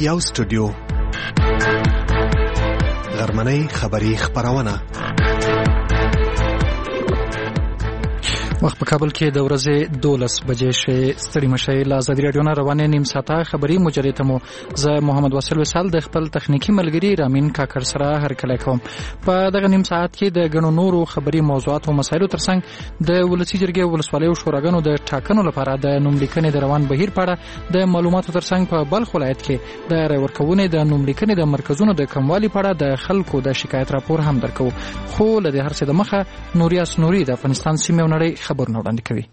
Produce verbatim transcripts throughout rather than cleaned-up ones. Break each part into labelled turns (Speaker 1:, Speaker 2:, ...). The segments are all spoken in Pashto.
Speaker 1: یو سټوډیو غرمنۍ خبری خبرونه وخت په کابل کې د ورځې دولس بجې شې ستړي مشي له ازادي رادیو نه روانه نیم ساعته خبری مجرد مو زه محمد واسل وسال د خپل تخنیکی ملګری رامین کاکر سره هر کله کوم په دغه نیم ساعت کې د غنو نورو خبری موضوعات او مسایلو ترڅنګ د ولسی جرګې ولسوالۍ او شوراګانو د ټاکنو لپاره د نوملیکنې د روان بهیر پاړه د معلوماتو ترڅنګ په بلخ ولایت کې د رورکوونې د نوملیکنې د مرکزونو د کموالي پاړه د خلکو د شکایت راپور هم درکو خو لدې هر څه د مخه نوریاس نوري د افغانستان سیمه نړۍ خبرونه وړاندې کوي.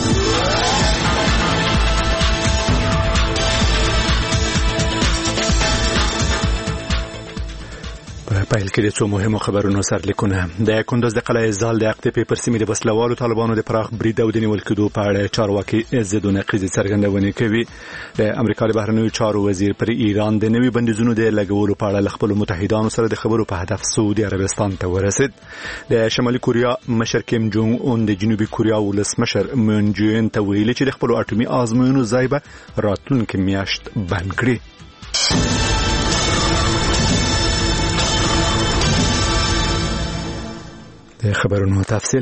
Speaker 1: پایل کې د څو مهمو خبرونو سرلیکونه د کندوز د قلعه زال د اقتپې پر سیمې د وسلوالو طالبانو د پراخ برید او د نیول کېدو په اړه چارواکي ضد او نقیض څرګندونې کوي. د امریکا د بهرنیو چارو وزیر پر ایران د نوي بندیزونو د لګولو په اړه خپل متحدانو سره د خبرو په هدف سعودي عربستان ته ورسید. د شمالي کوریا مشر کیم جونګ اون د جنوبي کوریا ولسمشر مون جین ته ویلي چې د خپل اټومي آزموینو ځای به راتلونکي میاشت بند کړي. د خبرونو تفصیل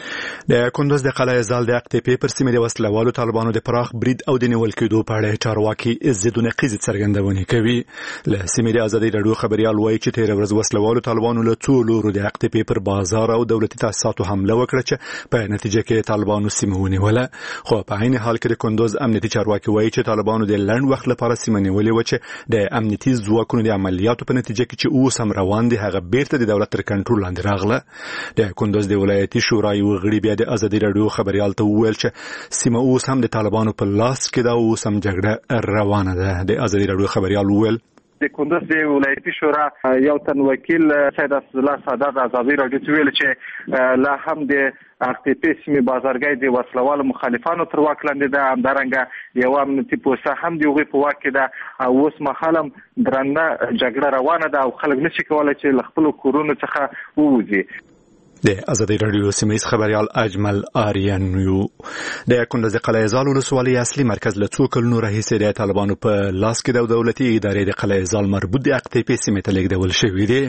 Speaker 1: د کندوز د قلعه زال د اقتپې پر سیمې د وسلوالو طالبانو د پراخ برید او د نیول کېدو په اړه چارواکي ضد او نقیض څرګندونې کوي. له سیمې د ازادي رادیو خبريال وایي چې تیر ورځ وسلوالو طالبانو له څو لورو د اقتپې پر بازار او دولتي تاسیساتو حمله وکړه چې په نتیجه کې طالبانو سیمه ونیوله. خو په عین حال کې د کندوز امنیتي چارواکي وایي چې طالبانو د لنډ وخت لپاره سیمه نیولې و چې د امنیتي ځواکونو د عملیاتو په نتیجه کې چې اوس هم روان دي هغه بیرته د دولت تر کنټرول لاندې راغله. د کندوز د ولایتي شورا یو غړي د ازادي رادیو خبريال ته وویل چې سیمه اوس هم د طالبانو په لاس کې دا اوس هم جګړه روانه ده. د ازادي رادیو خبريال وویل
Speaker 2: د کندوز د ولایتي شورا یو تن وکیل سید اسدالله سادات ازادي رادیو ته ویل چې لا هم د اقتپې سیمې بازارګۍ د وسلوالو مخالفانو تر واک لاندې ده. همدارنګه یو امنیتي پوسټه هم د هغوی په واک کې ده او اوس مهال هم درنه جګړه روانه ده او خلک نشي کولی چې له خپلو کورونو څخه ووځي.
Speaker 1: د ازادي رادیو سیمه خبريال اجمل آریانیو د کندوز قلعه زال ولسوالۍ اصلي مرکز له څو کلونو راهیسې د طالبانو په لاس کې د دولتي ادارې د قلعه زال مربوط د اقتپې سیمې ته لیږدول شوی دی.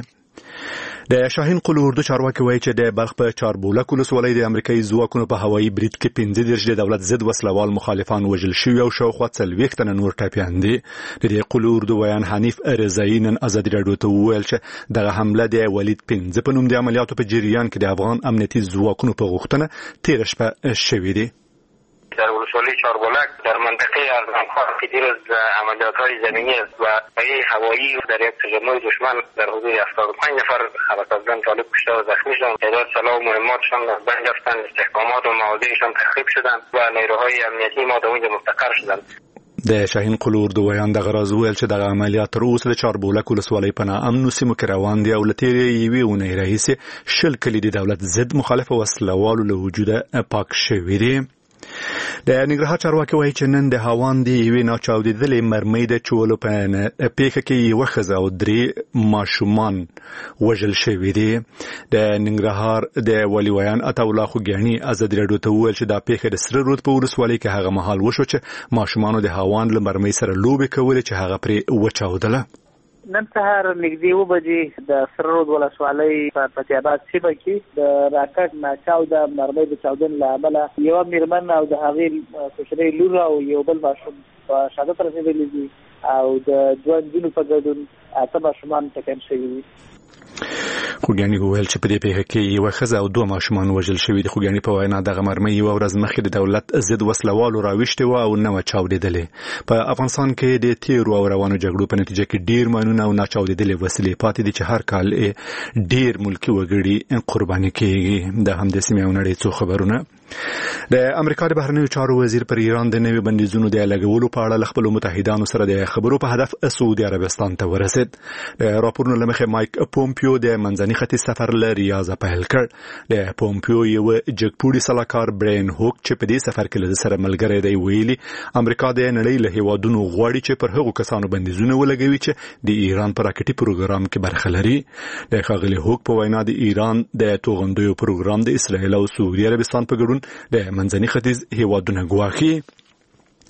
Speaker 1: د شاهین قلو اردو چارواکي وایي چې د بلخ په چاربولک ولسوالۍ د امریکایي ځواکونو په هوایي برید کې پنځه دېرش د دولت ضد وسلوال مخالفان وژل شوي او شاوخوا څلوېښت تنه نور ټپیان دي. د دې قلو اردو ویان حنیف رضایي نن ازادي رادیو ته وویل چې دغه حمله د ولید پنځه په نوم د عملیاتو په جریان کې د افغان امنیتي ځواکونو په غوښتنه تېره شپه شوې دي.
Speaker 3: در ولسوالی چاربولک در منطقه ارزمخواه که دیروز عملیات‌های زمینی است و پایه هوایی در یک تجمع دشمن در حدود هفتاد و پنج نفر خبر افزان طالب کشته و زخمی شدند. تعداد سلاح و مهماتشان از بین رفتند، استحکامات و مواضعشان تخریب شدند و نیروهای امنیتی ما در اونجا مستقر شدند.
Speaker 1: د شاهین قلو اردو ویان دغه راز ویل چې دغه عملیات تر اوسه د چاربولک ولسوالۍ په ناامنو سیمو کې روان دي او له تېرې یوې اونۍ راهیسې شل کلي د دولت ضد مخالف وسلوالو له وجوده پاک شوي دي. د ننګرهار چارواکي وایي چې نن د هاوان د یوې ناچاودېدلې مرمۍ د چولو په پیښه کې یوه ښځه او درې ماشومان وژل شوي دي. د ننګرهار د والي ویان عطاالله خوږیاڼي ازادي رادیو ته وویل چې دا پیښه د سره رود په ولسوالۍ کې هغه مهال وشو چې ماشومانو د هاوان له مرمۍ سره لوبې کولې چې هغه پرې وچاودله.
Speaker 4: نن سهار نږدې اوه بجې د سره رود ولسوالۍ په فتح آباد سیمه کې د راکټ ناچاوده مرمۍ د چاودنې له امله یوه مېرمن او د هغې کوچنۍ لور او یو بل ماشوم په شهادت رسېدلي دي او د دوه نجونو په ګډون اته ماشومان ټپیان شوي دي.
Speaker 1: خوږیاڼي وویل چې په دې پیښه کې یوه ښځه او دوه ماشومان وژل شوي دي. خوږیاڼي په وینا دغه مرمۍ یوه ورځ مخکې د دولت ضد وسلوالو راویشتې وه او نه وه چاودېدلې. په افغانستان کې د تېرو او روانو جګړو په نتیجه کې ډېر ماینونه او ناچاودېدلې وسلې پاتې دي چې هر کال ډېر ملکي وګړي قرباني کېږي. د همدې سیمې او نړۍ څو خبرونه. د امریکا د بهرنیو چارو وزیر پر ایران د نوي بندیزونو د لګولو په اړه خپل متحدانو سره د خبرو په هدف سعودي عربستان ته ورسید. د راپورونو له مخې مایک پومپیو د منځني ختیځ سفر له ریاض پیل کړ. د پومپیو یو جګپوړي سلاکار برین هوک چې په دې سفر کې له سره ملګری دی ویلي امریکا د نړۍ له هیوادونو غواړي چې پر هغو کسانو بندیزونه ولګوي چې د ایران پر راکټي پروګرام کې برخه لري. د ښاغلي هوک په وینا د ایران د توغندیو پروګرام د اسرائیل او سعودي عربستان په ګډون د منځني ختیځ هیوادونو ګواښي.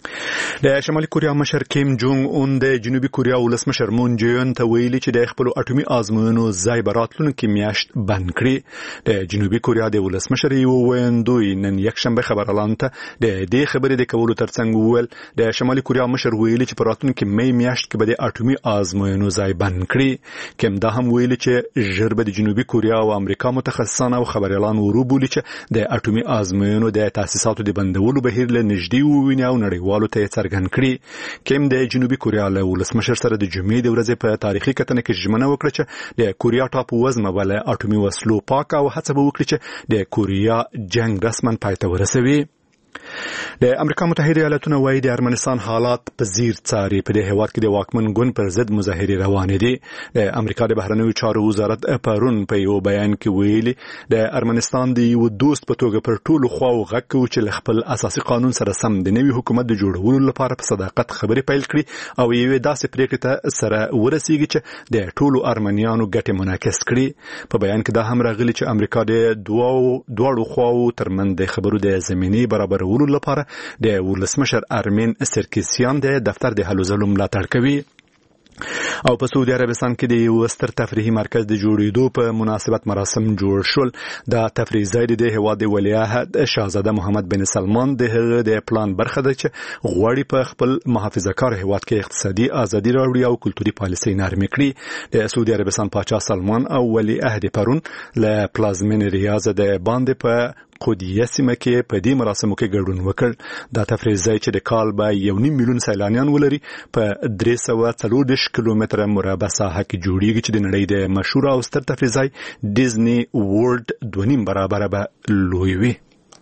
Speaker 1: د شمالي کوریا مشر کیم جونګ اون د جنوبي کوریا ولسمشر مون جین ته ویلي چې د خپل اټومي آزموینو ځای براتلونکو میاشت بند کړي. د جنوبي کوریا د ولسمشر یو ویندوی نن یکشنبه خبر اعلان ته د دې خبرې د کولو ترڅنګ وویل د شمالي کوریا مشر ویلي چې براتلونکو مې میاشت کې به د اټومي آزموینو ځای بند کړي. کیم دا هم ویلي چې ژر به د جنوبي کوریا او امریکا متخصصان او خبر اعلان وربولي چې د اټومي آزموینو د تاسیساتو د بندولو بهیر له نږدې وویني او نړیوالو ته څرګند کړي. کیم د جنوبي کوریا له ولسمشر سره د جمعې د ورځې په تاریخي کتنه کې ژمنه وکړه چې د کوریا ټاپو وزمه بل اټومي وسلو پاک او هڅه به وکړي چې د کوریا جنگ رسما پای ته ورسوي. د امریکا متحده ایالاتونو وايي د ارمنستان حالات په زیر څاري. په دې هیواد کې د واکمن ګوند پر ضد مظاهرې روانې دي. د امریکا د بهرنیو چارو وزارت پرون په یو بیان کې ویلي د ارمنستان د یو دوست په توګه پر ټولو خواو غږ کوي چې خپل اساسي قانون سره سم د نوي حکومت د جوړولو لپاره په صداقت خبرې پیل کړي او یو داسې پریکړه ته سره ورسیږي چې د ټولو ارمنیانو ګټې منعکس کړي. په بیان کې دا هم راغلي چې امریکا د دوه دوه خواو ترمنځ د خبرو د زمینی برابر ولو لپاره د ولسمشر ارمین سرکیسیان د دفتر د حل ظلم ملاتړ کوي. او په سعودي عربستان کې د یو ستر تفریحي مرکز د جوړېدو په مناسبت مراسم جوړ شول. دا تفریحي ځای د هیواد د ولیعهد شاهزاده محمد بن سلمان د هغه د پلان برخه ده چې غواړي په خپل محافظه‌کار هیواد کې اقتصادي ازادي راوړي او کلتوري پالیسي نرمي کړي. د سعودي عربستان پاچا سلمان او ولیعهد پرون له پلازمین ریاض د باندې په قودیه سیمه کې په دې مراسمو کې ګډون وکړ. دا تفریحي ځای چې د کال به یو نیم میلیون سیلانیان ولري په درې سوه څلور کیلومتره مربع ساحه کې جوړیږي چې د نړۍ د مشهور او ستر تفریحي ځای ډیزنی ورلد دوه نیم برابر به لوی وي.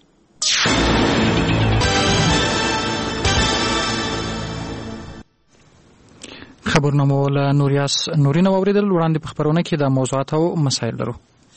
Speaker 5: خبرنامه له نوریاس نورینه اوریدل. وړاندې په خبرونه کې د موضوعات او مسایل لرو.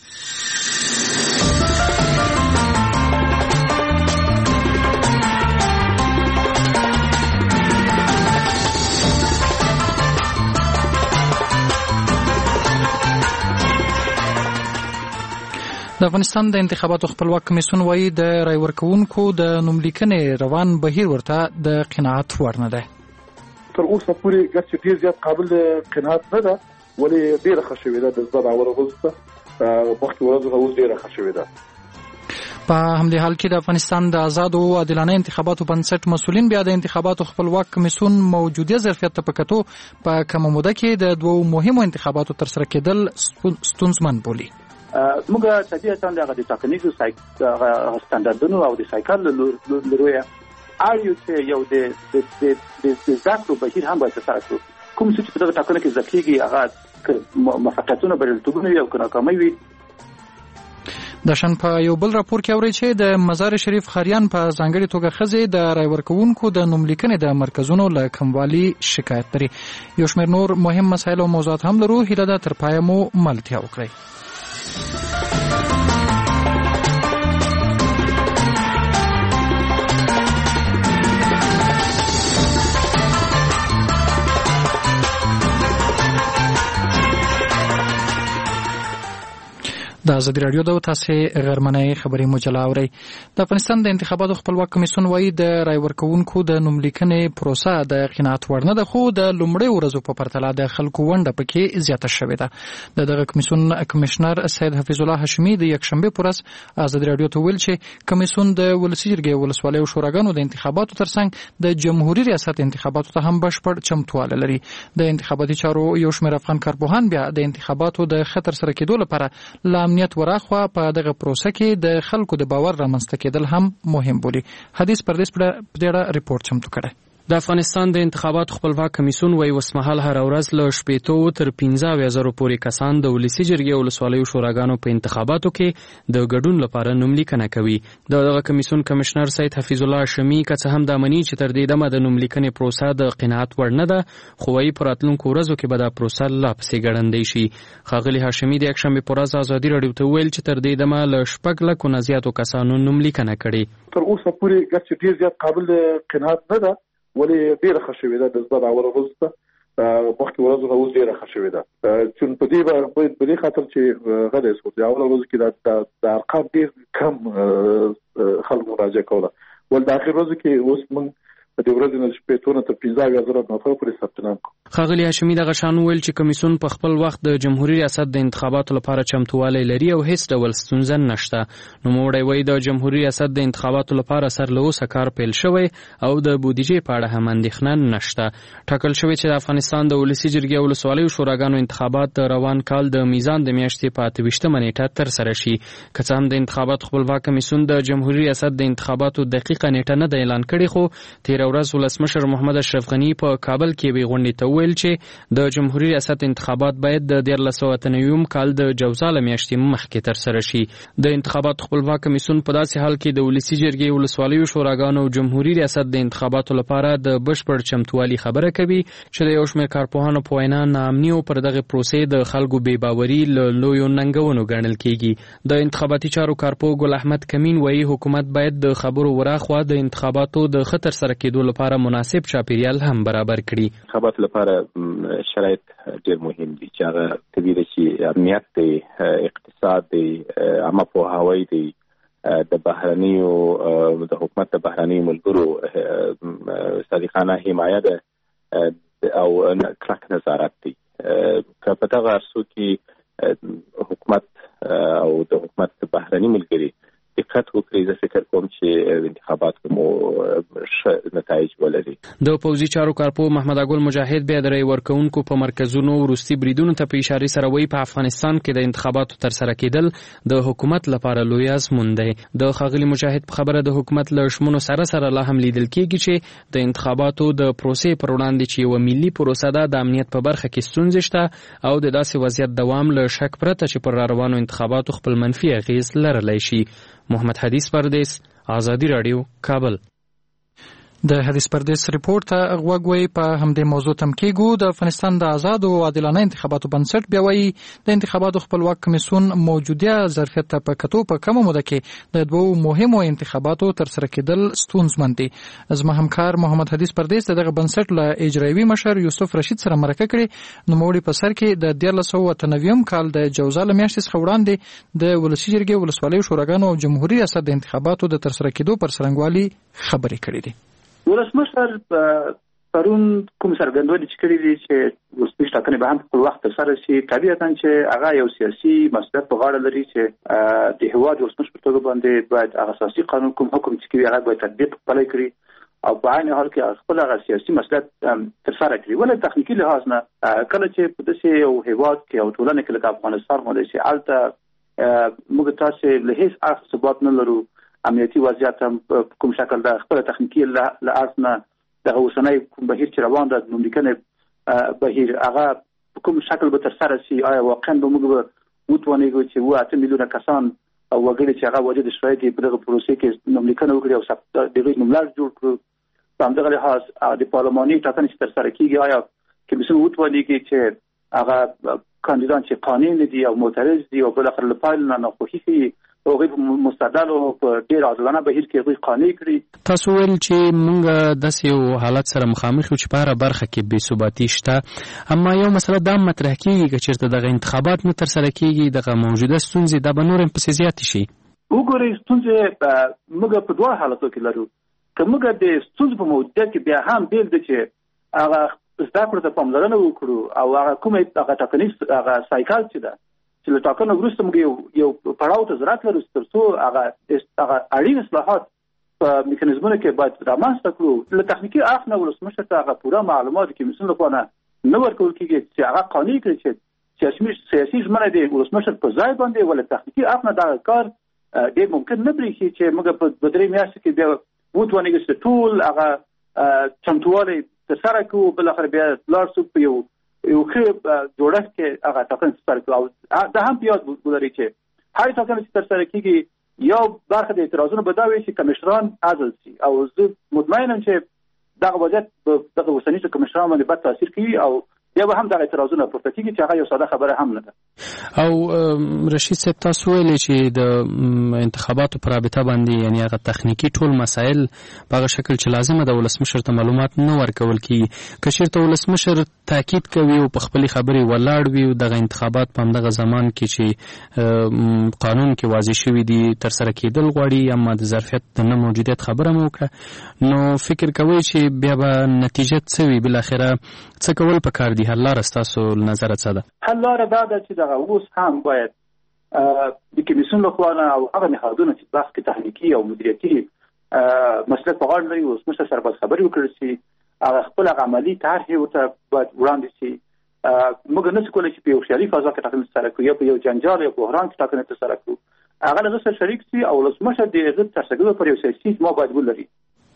Speaker 5: د افغانستان د انتخاباتو خپلواک کمیسیون وايي د رای ورکوونکو د نوملیکنې روان بهیر ورته د قناعت وړ نه دی.
Speaker 6: تر اوسه پورې ګرچې ډېر زیات قابل د قناعت نه ده، ولې ډېره ښه شوې ده. د زده داوره وروسته مخکې ورځو نه اوس ډېره ښه شوې ده.
Speaker 5: په همدې حال کې د افغانستان د آزاد او عادلانه انتخاباتو بنسټ مسؤلین بیا د انتخاباتو خپلواک کمیسیون موجوده ظرفیت ته په کتو په کومه موده کې د دوو مهمو انتخاباتو ترسره کېدل ستونزمن بولي.
Speaker 7: موږ طبیعتاً دغه د ټاکنیزو سټانډردونو او د سایکل لرویه اړیو چې یو د د ذکرو بهیر هم باید ترسره کړو. کوم څه چې په دغه ټاکنو کې ذکر کېږي هغه موفقیتونه بریالیتوبونه وي او که ناکامۍ وي.
Speaker 5: د شن په یو بل راپور کې اوري چې د مزار شریف خاریان په ځانګړي توګه ښځې د رای ورکوونکو د نوملیکنې د مرکزونو له کموالي شکایت لري. یو شمېر نور مهم مسایل او موضوعات هم لرو. هیله ده تر پایه مو ملتیا وکړئ. د ازادي راډیو د تاسو غرمنۍ خبري مجله اوري. د افغانستان د انتخاباتو خپلواک کمیسیون وايي د رای ورکوونکو د نوملیکنې پروسه د قناعت وړ نه ده، خو د لومړۍ ورځو په پرتله د خلکو ونډه پکې زیاته شوې ده. د دغه کمیسیون کمشنر سید حفیظ الله هاشمي د یکشنبه پر ورځ ازادي راډیو ته ویل چې کمیسیون د ولسی جرګې ولسوالۍ او شوراګانو د انتخاباتو ترڅنګ د جمهوریت ریاست انتخاباتو ته هم بشپړ چمتواله لري. د انتخاباتي چارو یو شمېر افغان کارپوهان بیا د انتخاباتو د خطر سره کېدو لپاره لا امنیت وراخوا په دغه پروسه کې د خلکو د باور رامنځته کېدل هم مهم بولي. حدیث پردیس په دې ریپورت چمتو کړی.
Speaker 8: د افغانستان د انتخاباتو خپلواک کمیسیون وايي وسمحال هر ورځ له شپېتو تر پنځه اویا زره پورې کسان د ولسی جرګې ولسوالیو شوراګانو په انتخاباتو کې د ګډون لپاره نوملیکنه کوي. دغه کمیسیون کمشنر سید حفیظ الله هاشمي که څه هم د مني چې تر دې دمه د نوملیکنې پروسه د قناعت وړ نه ده، خو وايي په راتلونکو ورځو کې به دا پروسه لا پسې ګړندۍ شي. ښاغلي هاشمي د یکشنبې په ورځ ازادي راډیو ته ویل چې تر دې دمه له شپږ لکو نه زیاتو کسانو نوملیکنه کړې.
Speaker 6: تر اوسه پورې ګرچې ډېر زیات قابل د قناعت نه ده، ولې ډېره ښه شوې ده. د زده داوره وروسته مخکې ورځو نه اوس ډېره ښه شوې ده. چې په دې باید په دې خاطر چې غلی شو د اوله ورځو کې د ارقام ډېر کم خلکو مراجعه کوله، ول د اخر ورځو کې اوس موږ د ورځې نه شپې تونه تر پنځه اویا زره نفر پورې ثبت نام کړ.
Speaker 8: ښاغلي هاشمي دغه شان وویل چې کمیسیون په خپل وخت د جمهوریت ریاست د انتخاباتو لپاره چمتووالی لري او هیڅ ډول ستونزه نشته. نوموړی وایي د جمهوریت ریاست د انتخاباتو لپاره سر له اوسه کار پیل شوی او د بودیجې په اړه هم اندېښنه نشته. ټاکل شوی چې د افغانستان د ولسي جرګې او ولسوالیو شوراګانو انتخابات د روان کال د میزان د میاشتې په اته ویشتمه نیټه ترسره شي. که څه هم د انتخاباتو خپلواک کمیسیون د جمهوریت ریاست د انتخاباتو دقیقه نیټه نه ده اعلان کړې، خو تېره ورځ ولسمشر محمد اشرف غني په کابل کې یوې غونډې ته وویل چې د جمهوریت ریاست انتخابات باید د دیارلس سوه اته نوي کال د جوزا له میاشتې مخکې ترسره شي. د انتخاباتو خپلواک کمیسیون په داسې حال کې د ولسي جرګې، ولسوالیو شوراګانو او جمهوریت ریاست د انتخاباتو لپاره د بشپړ چمتووالي خبره کوي چې د یو شمېر کارپوهانو په وینا ناامني او پر دغه پروسې د خلکو بې باوري له لویو ننګونو ګڼل کېږي. د انتخاباتي چارو کارپوه ګل احمد کمین وایي حکومت باید د خبرو وراخوا د انتخاباتو د ښه ترسره کېدو لپاره مناسب چاپیریال هم برابر کړي.
Speaker 9: انتخابات لپاره شرایط ډېر مهم دي چې هغه طبیعي ده چې امنیت دی، اقتصاد دی، عامه پوهاوی دی، د بهرنیو د حکومت د بهرنیو ملګرو صادقانه حمایه ده او کلک نظارت دی. که په دغه ارسو کې حکومت او د حکومت بهرني ملګري دقت وکړي، زه فکر کوم چې انتخابات مو ښه نتایج ولري.
Speaker 8: د پوځي چارو کارپوه محمد اګل مجاهد بیا د رای ورکوونکو په مرکزونو وروستي بریدونو ته په اشارې سره وایي په افغانستان کې د انتخاباتو ترسره کېدل د حکومت لپاره لوی ازمون دی. د ښاغلي مجاهد په خبره د حکومت له شمنو سره سره لا هم لیدل کېږي چې د انتخاباتو د پروسې پر وړاندې چې یوه ملي پروسه ده د امنیت په برخه کې ستونزې شته او د داسې وضعیت دوام له شک پرته چې پر راروانو انتخاباتو خپل منفي اغیز لرلی شي. محمد حدیث پردیس، آزادی رادیو، کابل.
Speaker 5: د حدیث پردیس ریپورت ته غوږ وی په همدې موضوع تم کېږو. د افغانستان د آزاد او عادلانه انتخاباتو بنسټ بیا وایي د انتخاباتو خپلواک کمیسیون موجوده ظرفیت ته په کتو په کمه موده کې د دوو مهمو انتخاباتو ترسره کېدل ستونزمن دي. زما همکار محمد حدیث پردیس دغه بنسټ له اجرایوي مشر یوسف رشید سره مرکه کړې. نوموړي په سر کې د دیارلس سوه اته نوي کال د جوزا له میاشتې څخه وړاندې د ولسي جرګې، ولسوالیو شوراګانو او جمهوریت ریاست د انتخاباتو د ترسره کېدو پر څرنګوالي خبرې کړې دي.
Speaker 7: ولسمشر پرون کوم څرګندونې چې کړې دي چې ولسمشر ټاکنې به هم په وخت ترسره شي، طبیعتاً چې هغه یو سیاسي مسؤلیت په غاړه لري چې د هېواد ولسمشر په توګه باندې باید هغه اساسي قانون کوم حکم چې کوي هغه باید تطبیق پلی کړي او په عین حال کې خپل هغه سیاسي مسؤلیت ترسره کړي. ولې تخنیکي لحاظ نه کله چې په داسې یو هېواد کې او ټولنه کې لکه افغانستان باندې چې هلته موږ تاسې له هېڅ اړخ ثبات نه لرو، امنیتي وضعیت هم کوم شکل د خپل تخنیکي له اړخ نه دغه اوسنی کوم بهیر چې روان ده نوملیکنې بهیر هغه کوم شکل به ترسره شي، آیا واقعا به موږ به وتوانېږو چې اووه اته میلیونه کسان او وګړي چې هغه واجد شرایط یې په دغه پروسې کې نوملیکنه وکړي او د هغوی نوملړ جوړ کړو. په همدغه لحاظ د پارلماني ټاکنې چې ترسره کېږي آیا کمیسیون وتوانېږي چې هغه کاندیدان چې قانوني دي او معترض دي او بالاخره له پایل نه ناخوښي ښیي هغوی په مستدل او په ډېر عادلانه بهیر کې هغوی قانع کړي.
Speaker 8: تاسو ویل چې موږ داسې یو حالت سره مخامخ یو چې په هره برخه کې بې ثباتي شته، اما یو مسله دا مطرح کېږي که چېرته دغه انتخابات نه ترسره کېږي دغه موجوده ستونزې دا به نور هم پسې زیاتې شي.
Speaker 7: وګورئ ستونزې موږ په دوه حالتو کې لرو. که موږ د ستونزو په موجودیت کې بیا هم بېل ده چې هغه زده کړو ته پاملرنه وکړو او هغه کومې هغه ټاکنیز هغه سایکل چې ده چې له ټاکنو وروسته موږ یو یو پړاو ته ضرورت لرو تر څو هغه هغه اړین اصلاحات په میکانیزمونو کې باید رامنځته کړو. له تخنیکي اړخ نه ولسمشر ته هغه پوره معلومات کمیسیون لخوا نه ورکول کېږي چې هغه قانوني کړي چې سیاسي سیاسي ژمنه د ولسمشر په ځای باندې ولې تخنیکي اړخ نه دا کار ډېر ممکن نه برېښي چې موږ په درې میاشتې کې بیا وتوانېږو چې ټول هغه چمتووالی ترسره کړو، بالاخره بیا لاړ شو په یو یو ښه جوړښت کې هغه ټاکنې ترسره کړو. او دا هم په یاد ولرئ چې هر ټاکنه چې ترسره کېږي یو برخه د اعتراضونو به دا وي چې کمیشنران عزل شي او زه مطمئن یم چې دغه وضعیت دغه اوسني کمیشنران باندې بد تاثیر کوي او بیا به هم دغه اعتراضونه پورته کیږي چې هغه یو ساده خبره هم نه ده.
Speaker 8: او رشید صاحب تاسو ویلي چې د انتخاباتو پر رابطه باندې یعنی هغه تخنیکی ټول مسایل په هغه شکل چې لازمه ده ولسمشر ته معلومات نه ورکول کیږي. که چېرته ولسمشر تاکید کوي او په خپلې خبرې ولاړ وي او دغه انتخابات په همدغه زمان کې چې قانون کې واضح شوي دي ترسره کېدل غواړي اما د ظرفیت د نه موجودیت خبره مو وکړه، نو فکر کوئ چې بیا به نتیجه څه وي؟ بالاخره څه کول پکار دي؟ حل لاره ستاسو نظر څه ده؟
Speaker 7: حل لاره دا ده چې دغه اوس هم باید د کمیسیون لخوا او هغه نهادونه چې بحث کې تخنیکي او مدیریتي مسلک په غاړه لري ولسمشر سره باید خبرې وکړل شي، هغه خپل عملي طرحې ورته باید وړاندې شي. موږ نشو کولی چې په یو خیالي فضا کې ټاکنې ترسره کړو یا په یو جنجال یا بحران کې ټاکنې ترسره کړو. هغه له سره شریک شي او ولسمشر د هغه ترسره پر یو سیاسي اجماع باید ولري.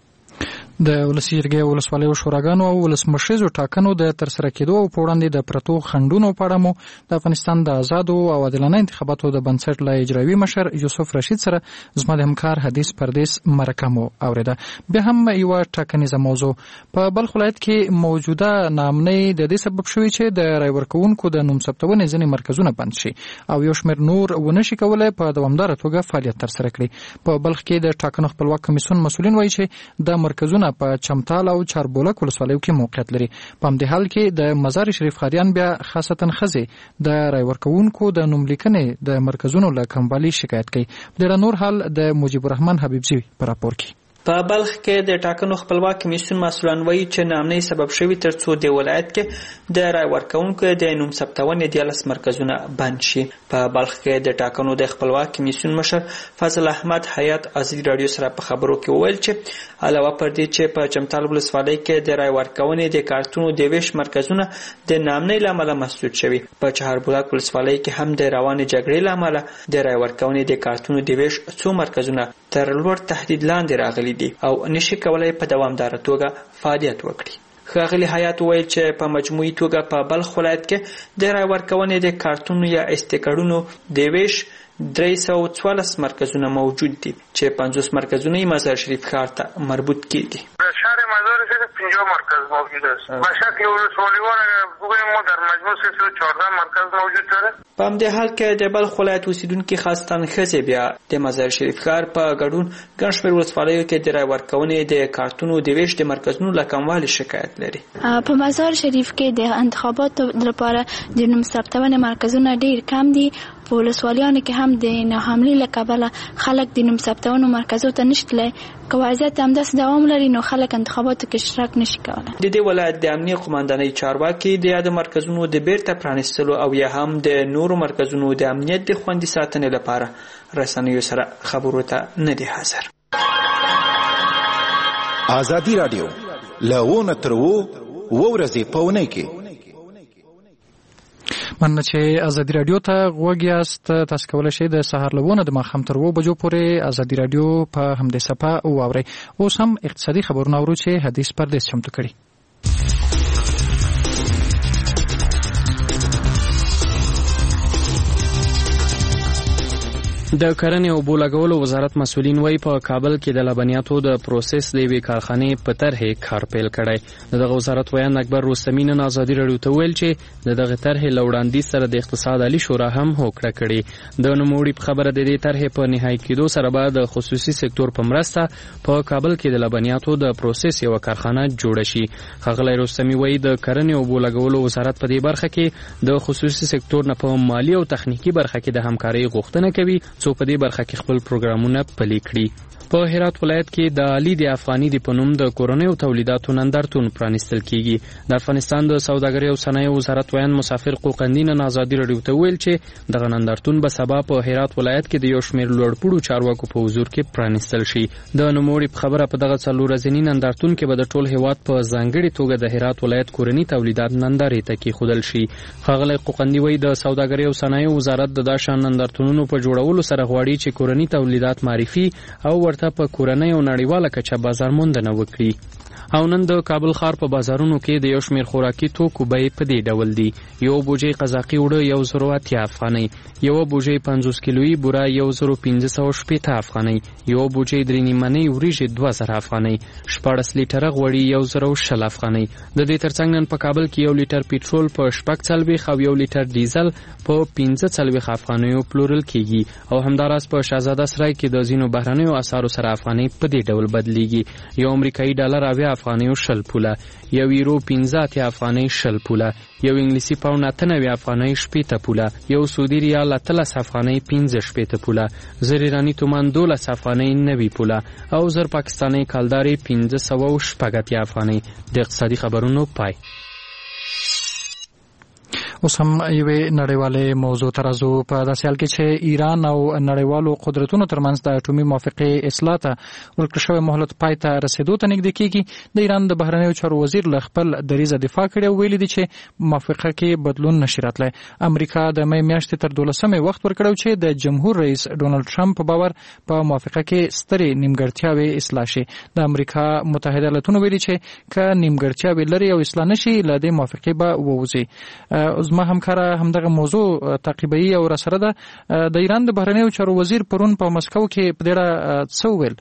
Speaker 5: د ولسی جرګې ولسوالیو شوراګانو او ولسمشریزو ټاکنو د ترسره کېدو او په وړاندې د پرتو خنډونو په اړه مو د افغانستان د آزادو او عادلانه انتخاباتو د بنسټ له اجرایوي مشر یوسف رشید سره زما د همکار حدیث پردیس مرکه مو اوریده. بیا هم یو ټاکنیزه موضوع په بلخ ولایت کې موجوده ناامنۍ د دې سبب شوی چې د رای ورکوونکو د نوم ثبتونې ځینې مرکزونه بند شي او یو شمېر نور ونشي کولای په دوامداره توګه فعالیت ترسره کړي. په بلخ کې د ټاکنو خپلواک کمیسیون مسؤلین وایي چې د مرکزونه په چمتال او چاربولک ولسوالیو کې موقعیت لري. په همدې حال کې د مزار شریف خاریان بیا خاصتا ښځې د رای ورکوونکو د نوم لیکنې د مرکزونو له کموالي شکایت کوي. ډېر نور حال د مجيب الرحمن حبیبزی په راپور کې.
Speaker 10: په بلخ کې د ټاکنو خپلواک کمیسیون مسؤلان وایي چې ناامنۍ سبب شوی ترڅو د ولایت کې د رای ورکوونکو د نوم ثبتونې دیارلس مرکزونه بند شي. په بلخ کې د ټاکنو د خپلواک کمیسیون مشر فضل احمد حیات ازری رادیو سره په خبرو کې وویل چې علاوه پر دې چې په چمتال ولسوالۍ کې د رای ورکونې د کارتونو د ویش مرکزونه د ناامنۍ له امله مسدود شوي، په چهاربولک ولسوالۍ کې هم د روانې جګړې له امله د رای ورکونې د کارتونو د ویش څو مرکزونه تر لوړ تهدید لاندې راغلي دي او نشي کولای په دوامداره توګه فعالیت وکړي. ښاغلي حیات وویل چې په مجموعي توګه په بلخ ولایت کې د رای ورکونې د کارتونو یا استیکرونو د ویش درې سوه څوارلس مرکزونه موجود دي چې پنځوس مرکزونه یې مزار شریف ښار ته مربوط کیږي.
Speaker 3: شهر مزار شریف پنجاه مرکز موجود است. به شکل ولسوالیوان بگوییم ما در مجموع سیصد و چهارده مرکز موجود داره.
Speaker 10: په همدې حال کې د بلخ ولایت اوسیدونکي خاصتاً ښځې بیا د مزار شریف ښار په ګډون ګڼ شمېر ولسوالیو کې د رای ورکونې د کارتونو د ویش د مرکزونو له کموالي شکایت لري.
Speaker 11: په مزار شریف کې د انتخاباتو لپاره د نوم ثبتونې مرکزونه ډېر کم دي. په ولسوالیانو کې هم د ناحملي له کبله خلک د نوم ثبتونو مرکزو ته نشي تللی. که وضعیت همداسې دوام لري نو خلک انتخاباتو کې اشتراک نشي کولی.
Speaker 10: د دې ولایت د امنیه قماندانۍ چارواکي د یاد مرکزونو د بیرته پرانیستلو او یا هم د نورو مرکزونو د امنیت د خوندي ساتنې لپاره رسنیو سره خبرو ته نه دي حاضر.
Speaker 12: ازادي رادیو لونه تر وو ورځې په ونې کې
Speaker 5: مننه چې ازادي رادیو ته غوږ یاست. تاسو کولی شئ د سهار له اووه نه د ماښام تر اووه بجو پورې ازادي رادیو په همدې صفحه واورئ. اوس هم اقتصادي خبرونه اورو چې حدیث پردیس چمتو کړي.
Speaker 8: د کرنې او اوبو لګولو وزارت مسؤلین وایي په کابل کې د لبنیاتو د پروسس د یوې کارخانې په طرحې کار پیل کړی. د دغه وزارت ویان اکبر رستمي نن ازادي راډیو ته ویل چې د دغه طرحې له وړاندیز سره د اقتصاد عالي شورا هم هوکړه کړې. د نوموړي په خبره د دې طرحې په نهایي کېدو سره به د خصوصي سکتور په مرسته په کابل کې د لبنیاتو د پروسس یوه کارخانه جوړه شي. ښاغلی رستمي وایي د کرنې او اوبو لګولو وزارت په دې برخه کې د خصوصي سکتور نه په مالي او تخنیکي برخه کې د همکارۍ غوښتنه کوي څو په دې برخه کې خپل پروګرامونه پلي کړي. په هرات ولایت کې د علي د افغاني د په نوم د کورنیو تولیداتو نندارتون پرانیستل کیږي. د افغانستان د سوداګرۍ او صنایعو وزارت ویان مسافر قوقندي نن ازادي راډیو ته ویل چې دغه نندارتون به سبا په هرات ولایت کې د یو شمېر لوړپوړو چارواکو په حضور کې پرانیستل شي. د نوموړي په خبره په دغه څلور ورځني نندارتون کې به د ټول هیواد په ځانګړې توګه د هرات ولایت کورني تولیدات نندارې ته کېښودل شي. ښاغلی قوقندي وایي د سوداګرۍ او صنایعو وزارت د دا شان نندارتونونو په جوړولو سره غواړي چې کورني تولیدات معرفي او ورته په کورنۍ او نړیواله کچه بازار موندنه وکړي. او نن د کابل ښار په بازارونو کې د یو شمېر خوراکي توکو بیې په دې ډول دي. یو بوجۍ قزاقي اوړه یو زرو اتیا افغانۍ، یو بوجۍ پنځوس کیلویي بوره یو زرو پنځه سوه شپېته افغانۍ، یو بوجۍ درې نیمنۍ وریژې دوه زره افغانۍ، شپاړس لیټره غوړي یو زرو شل افغانۍ. د دې ترڅنګ نن په کابل کې یو لیټر پټرول په شپږ څلوېښت او یو لیټر ډیزل په پنځه څلوېښت افغانیو پلورل کیږي. او همداراز په شهزاده سرای کې د ځینو بهرنیو اسعارو سره افغانۍ په دې ډول بدلیږي. یو امریکایي ډالر اویا افغانیو شل پوله، یو یورو پنځه اتیا افغانۍ شل پوله، یو انګلیسي پاونډ اته نوي افغانۍ شپېته پوله، یو سعودي ریال اتلس افغانۍ پنځه شپېته پوله، زر ایراني تومان دولس افغانۍ نوي پوله او زر پاکستاني کالدارې پنځه سوه شپږ اتیا افغانۍ. د اقتصادي خبرونو پای.
Speaker 5: اوس هم یوې نړیوالې موضوع ته راځو. په داسې حال کې چې ایران او نړیوالو قدرتونو ترمنځ د اټومي موافقې اصلاح ته ورکړل شوی مهلت پای ته رسېدو ته نږدې کېږي، د ایران د بهرنیو چارو وزیر له خپل دریځه دفاع کړې او ویلي دي چې موافقه کې بدلون نشي راتلی. امریکا د مې میاشتې تر دولسمې وخت ورکړی چې د جمهور رئیس ډونالډ ټرمپ په باور په موافقه کې سترې نیمګړتیاوې اصلاح شي. د امریکا متحده ایالاتونو ویلي چې که نیمګړتیاوې لري او اصلاح نشي له دې موافقې به ووځي. زما همکاره همدغه موضوع تعقیبوي او راسره ده. د ایران د بهرنیو چارو وزیر پرون په مسکو کې په دې اړه څه وویل؟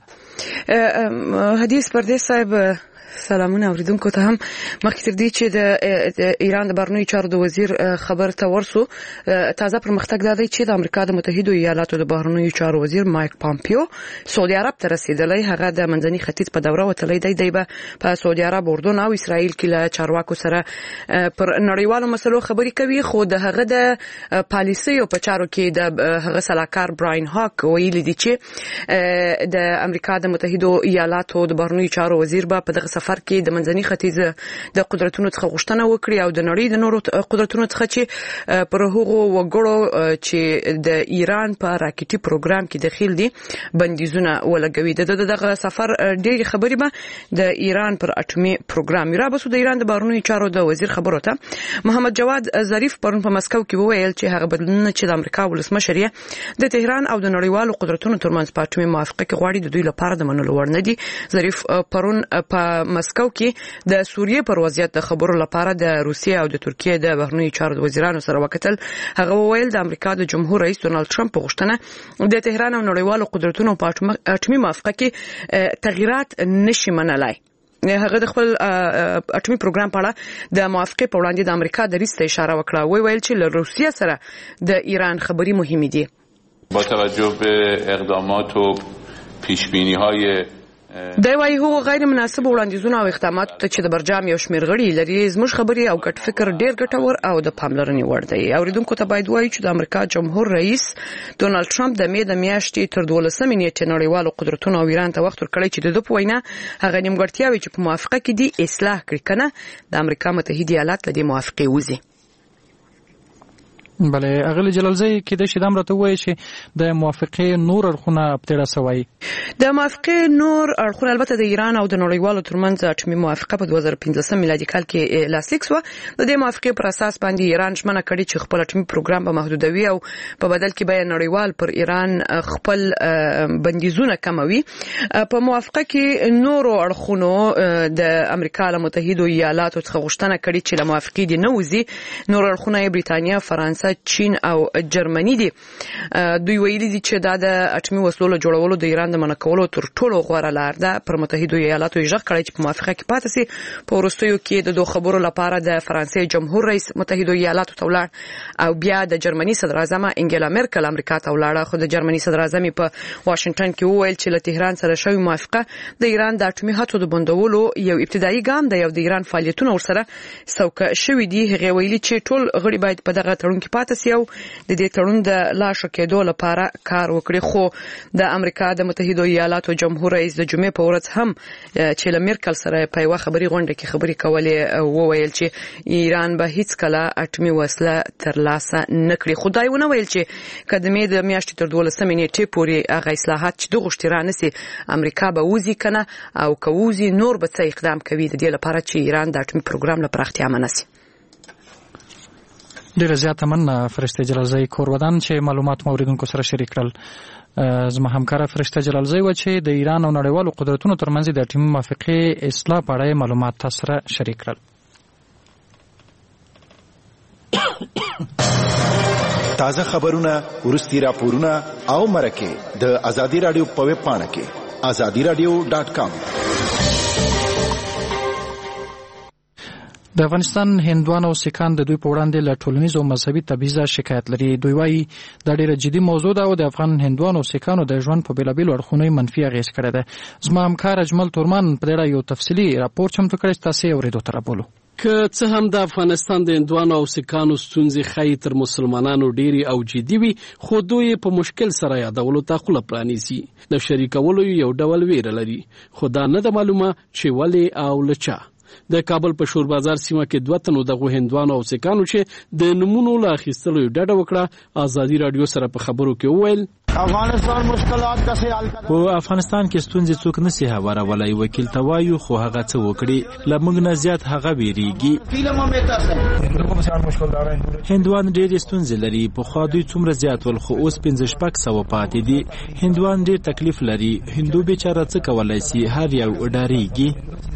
Speaker 13: حدیث پردیس صاحب سلامونه اوریدونکو ته هم مخکې تر دې چې د ایران د بهرنیو چارو د وزیر خبر ته ورسو، تازه پرمختګ دا دی چې د امریکا د متحده ایالاتو د بهرنیو چارو وزیر مایک پامپیو سعودي عرب ته رسیدلی. هغه د منځني ختیځ په دوره وتلی دی. دی به په سعودي عرب، اردن او اسرائیل کې له چارواکو سره پر نړیوالو مسلو خبرې کوي. خو د هغه د پالیسیو په چارو کې د هغه سلاکار براین هاک ویلي دي چې د امریکا د متحده ایالاتو د بهرنیو چارو وزیر به په دغه سفر کې د منځني ختیځ د قدرتونو څخه غوښتنه وکړي او د نړۍ د نورو قدرتونو څخه چې پر هغو وګړو چې د ایران په راکټي پروګرام کې داخل دي بندیزونه ولګوي. د دغه سفر ډېری خبرې به د ایران پر اټومي پروګرام را بسو. د ایران د بهرنیو چارو د وزیر خبرو ته محمد جواد ظریف پرون په مسکو کې وویل چې هغه بدلونونه چې د امریکا ولسمشر د تهران او د نړیوالو قدرتونو ترمنځ په اټومي موافقه کې غواړي د دوی لپاره د منلو وړ نه دي. ظریف پرون په مسکو کې د سوریې پر وضعیت د خبرو لپاره د روسیې او د ترکیې د بهرنیو چارو وزیرانو سره وکتل. هغه وویل د امریکا د جمهور رئیس ډونالډ ټرمپ په غوښتنه د تهران او نړیوالو قدرتونو په اټومي موافقه کې تغییرات نشي منلای. هغه د خپل اټومي پروګرام په اړه د موافقه په وړاندې د امریکا دریځ ته اشاره وکړه. وی ویل چې له روسیې سره د ایران خبرې مهمې دي.
Speaker 14: با توجه به اقدامات و پیشبینی‌های
Speaker 13: دا وايي هو غیر مناسب وړاندیزونه او اقدامات ته چې د برجام یو شمېر غړي لري زموږ خبرې او ګډ فکر ډېر ګټور او د پاملرنې وړ دی. اوریدونکو ته باید وایي چې د امریکا جمهور رئیس ډونالډ ټرمپ د مې د میاشتې تر دولسمې نیټې نړیوالو قدرتونو او ایران ته وخت ورکړی چې د دوی په وینا هغه نیمګړتیاوې چې په موافقه کې دي اصلاح کړي، کنه د امریکا متحده ایالات له دې موافقې وځي.
Speaker 5: بله اغلی جلالزی کې د شیدام راته وایي چې د موافقې نور اړخونه ابتړه سوی.
Speaker 13: د موافقې نور اړخونه البته د ایران او د نړیوالو ترمنځ اټومي موافقه په دوه زره پنځلسم میلادي کال کې لاسلیک شوه. د دې موافقې پر اساس باندې ایران ژمنه کړې چې خپل اټومي پروګرام به محدودوي او په بدل کې به نړیوال پر ایران خپل بندیزونه کموي. په موافقه کې نور اړخونو د امریکا له متحده ایالاتو څخه غوښتنه کړې چې له موافقې دي نه وځي. نور اړخونه بریتانیا، فرانسه، چین او جرمني دي. دوی ویلي دي چې دا د اټومي وسلو له جوړولو د ایران د منع کولو تر ټولو غوره لار ده. پر متحده ایالاتو یې غږ کړی چې په موافقه کې پاتې شي. په وروستیو کې د دوه خبرو لپاره د فرانسې جمهور رئیس متحده ایالاتو ته ولاړ او بیا د جرمني صدر اعظم انګلا مرکل امریکا ته ولاړه. خو د جرمني صدر اعظم په واشنگټن کې وویل چې له تهران سره شوی موافقه د ایران د اټومي هڅو د بندولو یو ابتدایي ګام دی او د ایران فعالیتونه ورسره سوکه شوي دي. هغه ویلي چې ټول غړي باید په دغه تړون کې پاتې شي او د دې تړون د لاشو کېدو لپاره کار وکړي. خو د امریکا د متحده ایالاتو جمهور رئیس د جمعې په ورځ هم چې له مرکل سره په یوه خبري غونډه کې خبرې کولې وویل چې ایران به هیڅ کله اټومي وسله ترلاسه نه کړي. خدای ونه ویل چې کدمې د میاشتې تر دولسمې نیټې پورې هغه اصلاحات چې د غوښتي رانسي امریکا به وځي کنه او کووزي نور به څه اقدام کوي د دې لپاره چې ایران د اټومي پروګرام لپاره پراختیا منسي.
Speaker 5: ډیره زیاته مننه فرشته جلالزی کورودان چې معلومات موریدونکو سره شریک کړل. زما همکار فرشته جلالزی و چې د ایران او نړیوالو قدرتونو ترمنځ د ټیمي موافقې اصلاح په اړه معلومات تاسو سره شریک کړل.
Speaker 12: تازه خبرونه، ورستي راپورونه او مرکه د ازادي رادیو په ویب پاڼه کې ازادي رادیو ډاټ کام.
Speaker 5: د افغانستان هندوان او سیکان د دوی په وړاندې له ټولنیز او مذهبي تبعیض شکایت لري. دوی وايي دا ډېره جدي موضوع ده او د افغان هندوان او سیکانو د ژوند په بیلابیلو اړخونو منفي اغېز کړی ده. زما همکار اجمل تورمان په دې اړه یو تفصیلي راپور چمتو کړی، تاسو یې اورېدو ته رابولو.
Speaker 15: که څه هم د افغانستان د هندوانو او سیکانو ستونزې ښایي تر مسلمانانو ډېرې او جدي وي، خو دوی په مشکل سره یادولو ته خوله پرانیزي. د شریکولو یو ډول ویره لري، خو دا نه ده معلومه چې ولې او له چا. د کابل په شور بازار سیمه کې دوه تنو دغه هندوانو او سیکانو چې د نمونو له اخیستلو ډډه وکړه ازادي رادیو سره په خبرو کې وویل
Speaker 16: افغانستان مشکلات کسي حل کړي.
Speaker 17: په افغانستان کې ستونزې څوک نشي هوارولای، وکیل توایو خو هغه څه وکړي لمغ نه زیات هغه ویریږي. هندوان ډېر ستونزې لري، په خو دوی څومره زیات ول خو اوس پنځه شپږ سو پاتې دي. هندوان ډېر تکلیف لري، هندو بیچاره څه کولای شي، هر یو ډاریږي.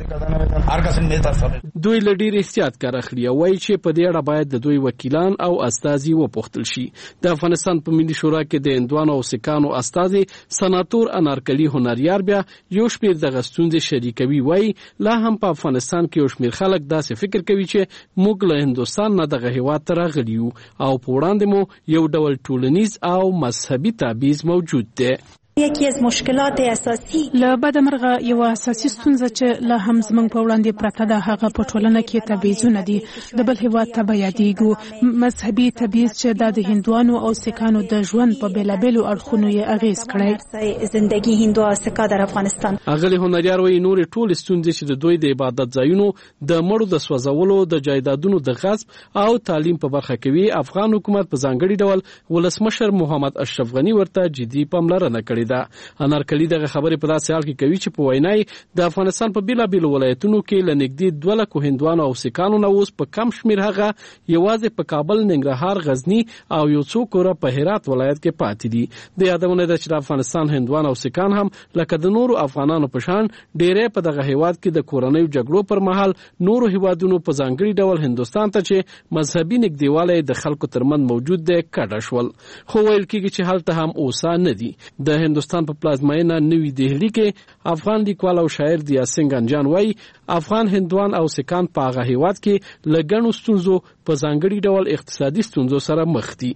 Speaker 15: دوی له ډېر احتیاط کار اخلي او وایي چې په دې اړه باید د دوی وکیلان او استازي وپوښتل شي. د افغانستان په ملي شورا کې د هندوانو او سیکانو استازي سناتور انارکلی هنریار بیا یو شمېر دغه ستونزې شریکوي. وایي لا هم په افغانستان کې یو شمېر خلک داسې فکر کوي چې موږ له هندوستان نه دغه هېواد ته راغلي یو او په وړاندې مو یو ډول ټولنیز او مذهبي تبعیض موجود دی.
Speaker 18: یکی از مشکلات اساسی له بده مرغه یو اساسي ستونزه چې له هم زمنګ په وړاندې پرته ده هغه په ټولنه کې تبعیضونه دي. د بل هیواد ته بیادېږو مذهبي تبعیض چې د هندوانو او سیکانو د ژوند په بیلابیلو اړخونو یې اغیز کړی. زندگی هندو او سیکا در افغانستان.
Speaker 15: اغلی هنریار وایي نورې ټول ستونزې چې د دوی د عبادت ځایونو د مړو د سوځولو، د جایدادونو د غصب او تعلیم په برخه کې وي، افغان حکومت په ځانګړي ډول ولسمشر محمد اشرف غنی ورته جدي پاملرنه کړې ده. انارکلی دغه خبرې په داسې حال کې کوي چې په وینای د افغانستان په بیلابیلو ولایتونو کې له نږدې دوه لکو هندوانو او سیکانو نه اوس په کم شمېر هغه یوازې په کابل، ننګرهار، غزني او یو څو کوره په هرات ولایت کې پاتې دي. د یادونه ده چې د افغانستان هندوان او سیکان هم لکه د نورو افغانانو په شان ډېری په دغه هیواد کې د کورنیو جګړو پر مهال نورو هیوادونو په ځانګړي ډول هندوستان ته چې مذهبي نږدېوالی د خلکو ترمنځ موجود دی کډه شول. خو ویل کېږي چې هلته هم اوسه نه دي. د هندوستان په پلازمینه نوی دهلی کې افغان لیکوال او شاعر دیا سنگ انجان وایي افغان هندوان او سیکان په هغه هیواد کې له ګڼو ستونزو په ځانګړي ډول اقتصادي ستونزو سره مخ دي.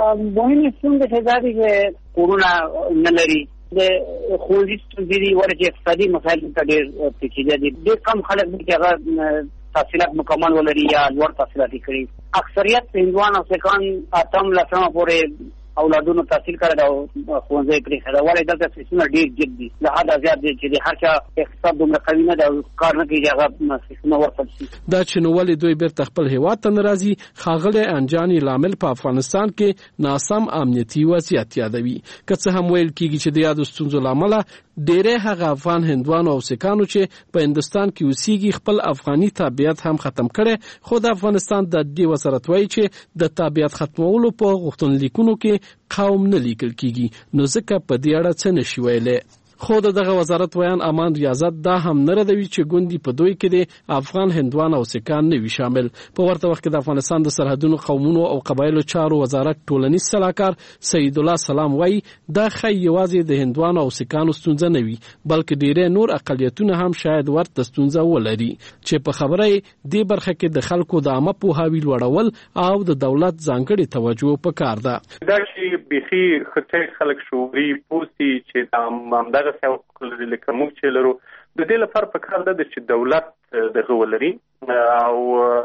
Speaker 19: مهمې ستونزې چې دا دي چې کورونه نه لري، د ښوونځي ستونزې دي، ولې چې اقتصادي مسایل ته ډېر پیچیده دي. ډېر کم خلک دي چې هغه تحصیلات مکمل ولري یا لوړ تحصیلات یې کړي. اکثریت هندوان او سیکان اتم لسمه پورې اولادونو تحصیل کړی او ښوونځی پرېښی ده، ولې دلته سیسونه ډېر جګ دي، له حده زیات دي چې د هر چا اقتصاد دومره قوي نه ده او کار نه کوي چې هغه سیسونه ورکړل شي.
Speaker 15: دا چې نو ولې دوی بیرته خپل هېواد ته نه راځي، ښاغلی انجاني لامل په افغانستان کې ناسم امنیتي وضعیت یادوي. که څه هم ویل کېږي چې د یادو ستونزو له امله ډېری هغه افغان هندوانو او سیکانو چې په هندوستان کې اوسېږي خپل افغاني تابعیت هم ختم کړی، خو د افغانستان د دې وزارت وایي چې د تابعیت ختمولو په غوښتنلیکونو کې قوم نه لیکل کېږي، نو ځکه په دې اړه څه نشي ویلی. خو د دغه وزارت ویان امان ریاضت دا هم نه ردوي چې ګوندي په دوی کې د افغان هندوان او سیکان نه وي شامل. په ورته وخت کې د افغانستان د سرحدونو، قومونو او قبایلو چارو وزارت ټولنیز سلاکار سید الله سلام وایي دا ښایي یوازې د هندوان او سیکانو ستونزه نه وي، بلکې ډېری نور اقلیتونه هم شاید ورته ستونزه ولري چې په خبره یې دې برخه کې د خلکو د عامه پوهاوي لوړول او د دولت ځانګړې توجه پکار ده.
Speaker 20: دا چې بیخي ښه خلک شعوري پوسي چې همدغه سیاو لکه موږ چې لرو د دې لپاره پکار ده چې دولت دغه ولري او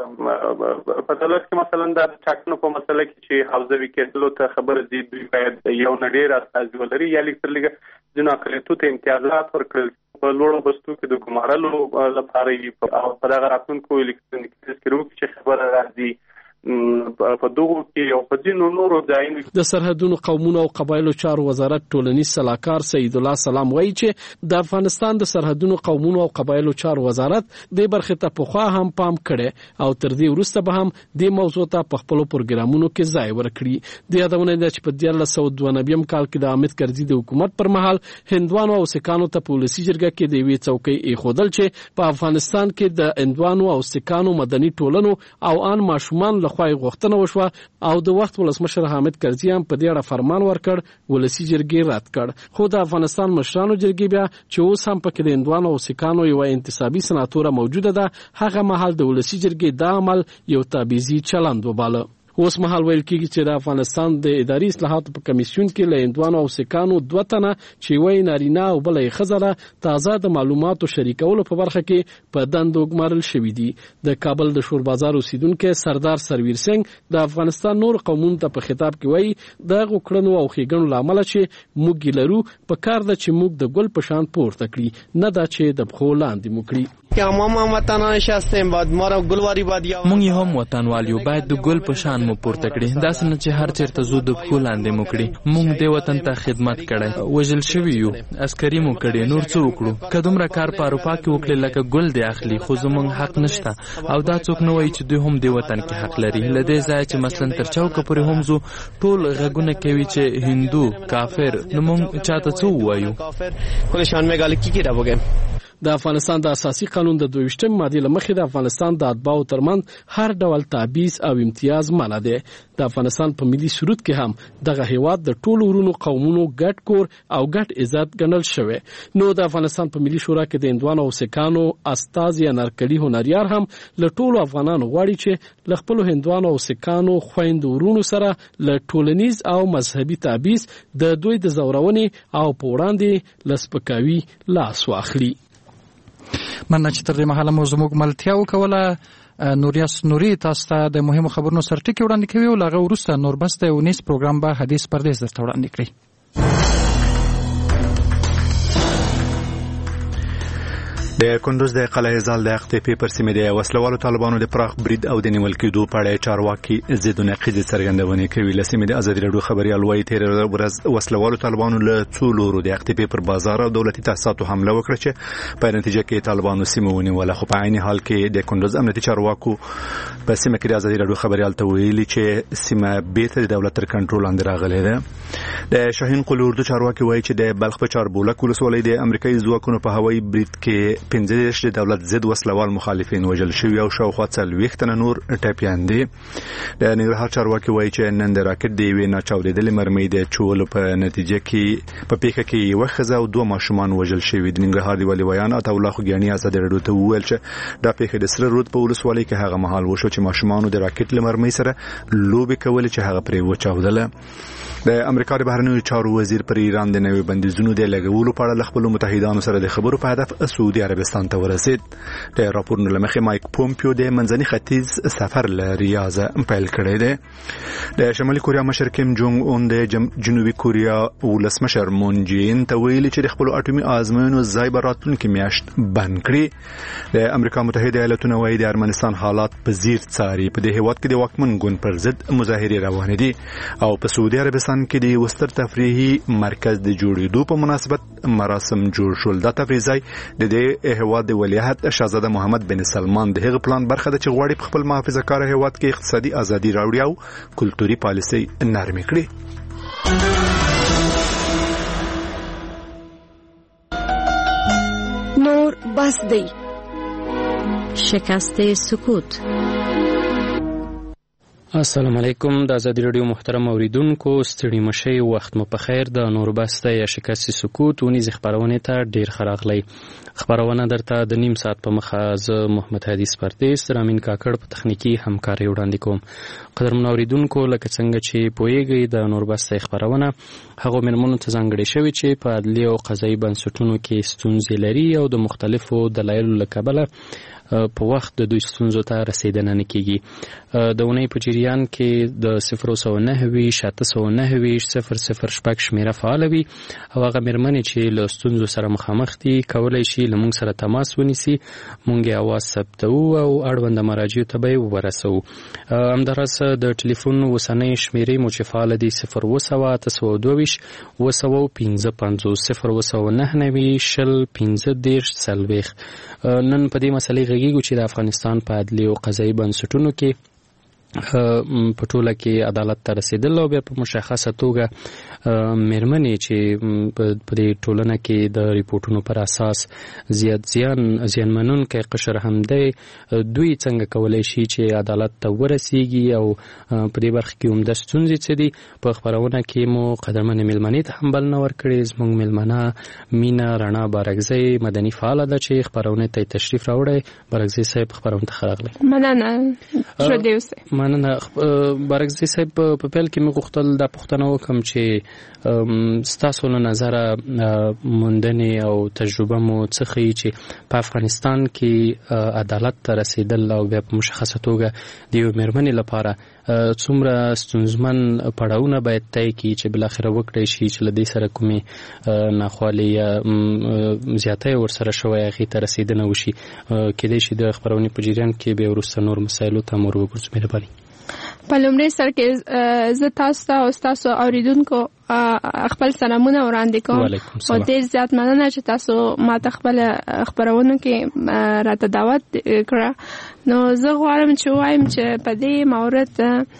Speaker 20: په دولت کې مثلا د ټاکنو په مسله کې چې حوزوي کېدلو ته خبر دي دوی باید یو نه ډېر استازي ولري یا لیک تر لږه ځینو اقلیتو ته امتیازات ورکړل په لوړو بستو کې د ګمارلو لپاره او په دغه راتلونکو الکترونیکي تذکرو کې چې خبره راځي په دغه کې یو په ځینو نورو ځایونو
Speaker 15: د سرحدونو قومونو او قبایلو چارو وزارت ټولنیز سلاکار سید الله سلام وایي چې د افغانستان د سرحدونو قومونو او قبایلو چارو وزارت د برخه ته پخوا هم پام کړي او تر دې وروسته به هم د موضوع ته په خپل پروګرامونو کې ځای ورکړي. د یادونه ده چې په دیارلس سوه دوه نوي کال کې د حامد کرزي د حکومت پر مهال هندوانو او سکانو ته په ولسي جرګه کې د یوې څوکۍ ایښودل چې په افغانستان کې د هندوانو او سکانو مدني ټولنو او ان ماشومان لخوا غوښتنه وشوه او د وخت ولسمشر حامد کرزي هم په دې اړه فرمان ورکړ، ولسي جرګې رد کړ. خو د افغانستان مشرانو جرګې بیا چې اوس هم پکې د هندوانو او سکانو یو انتصابي سناتوره موجوده ده، هغه مهال د ولسي جرګې دا عمل یو تابعیزي چلند وباله. اوس مهال ویل کېږي چې د افغانستان د اداري اصلاحاتو په کمیسیون کې له هندوانو او سکانو دوه تنه چې وایي نارینه او بله یې ښځه ده تازه د معلوماتو شریکولو په برخه کې په دندو ګمارل شوي دي. د کابل د شور بازار اوسیدونکی سردار سرویر سنگ د افغانستان نور قومونو ته په خطاب کې وایي د هغو کړنو او ښېګڼو له امله چې موږ یې لرو په کار ده چې موږ د ګل په شان پورته کړي، نه دا چې د پښو لاندې مو کړي.
Speaker 21: مونږ یې هم وطنوال یو، باید د ګل په شان مو پورته کړي، داسې نه چې هر چېرته ځو د پښو لاندې مو کړي. مونږ دې وطن ته خدمت کړی، وژل شوي یو، عسکري مو کړي، نور څه وکړو؟ که دومره کار په اروپا کې وکړي لکه ګل دې اخلي، خو زمونږ حق نشته او دا څوک نه وایي چې دوی هم دې وطن کې حق لري. له دې ځایه چې مثلا تر چوکه پورې هم ځو ټول غږونه کوي چې هندو کافر، نو مونږ چاته څه ووایو؟
Speaker 15: د افغانستان د اساسي قانون د دویشتم مادې له مخې د افغانستان د اتباعو ترمنځ هر ډول تبعیض او امتیاز منع دی. د افغانستان په ملي سرود کې هم دغه هیواد د ټولو ورونو قومونو ګډ کور او ګډ عزت ګڼل شوی. نو د افغانستان په ملي شورا کې د هندوانو او سکانو استازي انارکلي هنریار هم له ټولو افغانانو غواړي چې له خپلو هندوانو او سکانو خویندو ورونو سره له ټولنیز او مذهبي تبعیض د دوی د زورونې او په وړاندې له سپکاوي لاس واخلي.
Speaker 5: مننه چې تر دې مهاله مو زموږ ملتیا وکوله. نوریاس نوري تاسو ته د مهمو خبرونو سرټکی وړاندې کوي او هغه وروسته نور بس د ونیس پروګرام به حدیث پردیس درته وړاندې کړي.
Speaker 1: د کندوز د قلعه زال د اختیپی پر سیمه د وسلوالو طالبانو د پراخ برید او د نیول کېدو په اړه چارواکي ضد نقیض څرګندونه کوي. لسمه د ازادي راډیو خبريال وايي تیر ورځ وسلوالو طالبانو له څو لورو د اختیپی پر بازار او دولتي تاسیساتو حمله وکړه چې په نتیجه کې طالبانو سیمه ونیوله. خو په عین حال کې د کندوز امنیتي چارواکو په سیمه کې د ازادي راډیو خبريال ته ویلي چې سیمه بیرته د دولت تر کنټرول لاندې راغلې ده. د شاهین قل اردو چارواکي وايي چې د بلخ په چاربولک ولسوالۍ د امریکایي ځواکونو په هوایي برید کې پنځه دېرش د دولت ضد وسلوال مخالفین وژل شوي او شاوخوا څلوېښت تنه نور ټپیان دي. د ننګرهار چارواکي وایي چې نن د راکټ د یوې ناچاودېدلې مرمۍ د چولو په نتیجه کې په پیښه کې یوه ښځه او دوه ماشومان وژل شوي. د ننګرهار د والي ویان عطاالله خوږیاني ازادي راډیو ته وویل چې دا پیښه د سره رود په ولسوالۍ کې هغه مهال وشو چې ماشومانو د راکټ له مرمۍ سره لوبې کولې چې هغه پرې وچاودله. د امریکا د بهرنیو چارو وزیر پر ایران د نوي بندیزونو د لګولو په اړه له خپلو متحدانو سره د خبرو په هدف سعودي عربستان ته ورسید. د راپورونو له مخې مایک پومپیو د منځني ختیځ سفر له ریاض پیل کړی دی. د شمالي کوریا مشر کیم جونګ اون د جنوبي کوریا ولسمشر مون جین ته ویلي چې د خپلو اټومي آزموینو ځای به راتلونکې میاشت بند کړي. د امریکا متحده ایالتونه وایي د ارمنستان حالات په ځیر څاري. په دې هېواد کې د واکمن ګوند پر ضد مظاهرې روانې دي او په سعودي عربستان کې د وستر تفریحي مرکز د جوړېدو په مناسبت مراسم جوړ شول. دا تفریحي ځای د دې هېواد د ولیعهد شاهزاده محمد بن سلمان د هغه پلان برخه ده چې غواړي په خپل محافظه کار هېواد کې اقتصادي ازادي راوړي او کلتوري پالیسي نرمې کړي.
Speaker 22: نور بس دی
Speaker 23: شکست سکوت.
Speaker 8: السلام علیکم. د ازادي راډیو محترم اوریدونکو ستړي مشئ، وخت مو په خیر. د نور بسته یا شکست سکوت ونیز خبرونه ته ډیر خراغلی. خبرونه درته د نیم ساعت په مخه ز محمد حدیث پردیس رامین کاکړ په تخنیکی همکاري وړاندې کوم. قدرمن اوریدونکو لکه څنګه چې پوهیږئ د نور بسته خبرونه هغه مرمنو ته ځانګړي شوی چې په عدلي او قضایي بنسټونو کې ستونزې لري او د مختلفو دلایلو له کبله په وخت د دوی ستونزو ته رسیدنه نه کیږي. د اونۍ په جریان کې د صفر سوه نهه ویشت اته سوه نهه ویشت صفر صفر شپږ شمیره فعال وي او هغه مېرمنې چې له ستونزو سره مخامخ دي کولی شي له موږ سره تماس ونیسي، موږ یې اواز ثبتوو او اړونده مراجعو ته به یې ورسوو. همداراز د ټلیفون اوسنۍ شمیرې مو چې فعاله دي صفر اووه سوه اته سوه دوه ویشت اووه سوه پنځه پنځوس صفر اووه سوه نهه نوي شل پنځه دېرش څلوېښت. نن په دې مسلې غږیږو چې د افغانستان په عدلي او قضایي بنسټونو کې په ټوله کې عدالت ته رسیدل او بیا په مشخصه توګه مېرمنې چې په دې ټولنه کې د ریپورتونو پر اساس زیات زیان زیانمنونکی قشر هم دی، دوی څنګه کولی شي چې عدالت ته ورسیږي او په دې برخه کې عمده ستونزې څه دي. په خپرونه کې مو قدرمنې مېلمنې ته هم بلنه ورکړې. زموږ مېلمنه مینا رڼا بارکزی مدني فعاله ده چې خپرونې ته تشریف راوړی. بارکزی صاحب خپرونه ته ښه راغلی.
Speaker 2: مننه. ژوندی اوسئ.
Speaker 8: مننه. بارکزی صاحب په پیل کې مې غوښتل دا پوښتنه وکړم چې ستاسو له نظره موندنې او تجربه مو څه ښیي چې په افغانستان کې عدالت ته رسیدل او بیا په مشخصه توګه د یوې مېرمنې لپاره څومره ستونزمن پړاوونه باید طی کړي چې بالاخره وکړی شي چې له دې سره کومې ناخوالې یا زیاتی ورسره شوی هغې ته رسیدنه وشي. کیدای شي د خپرونې په جریان کې بیا وروسته نور مسایلو ته ور وګرځو. مهرباني.
Speaker 2: په لومړي سر کې زه تاسو ته او ستاسو اوریدونکو خپل سلامونه وړاندې کوم او ډېر زیات مننه چې تاسو ما ته خپل خپرونه کې راته دعوت کړه. نو زه غواړم چې وایم چې په دې مورد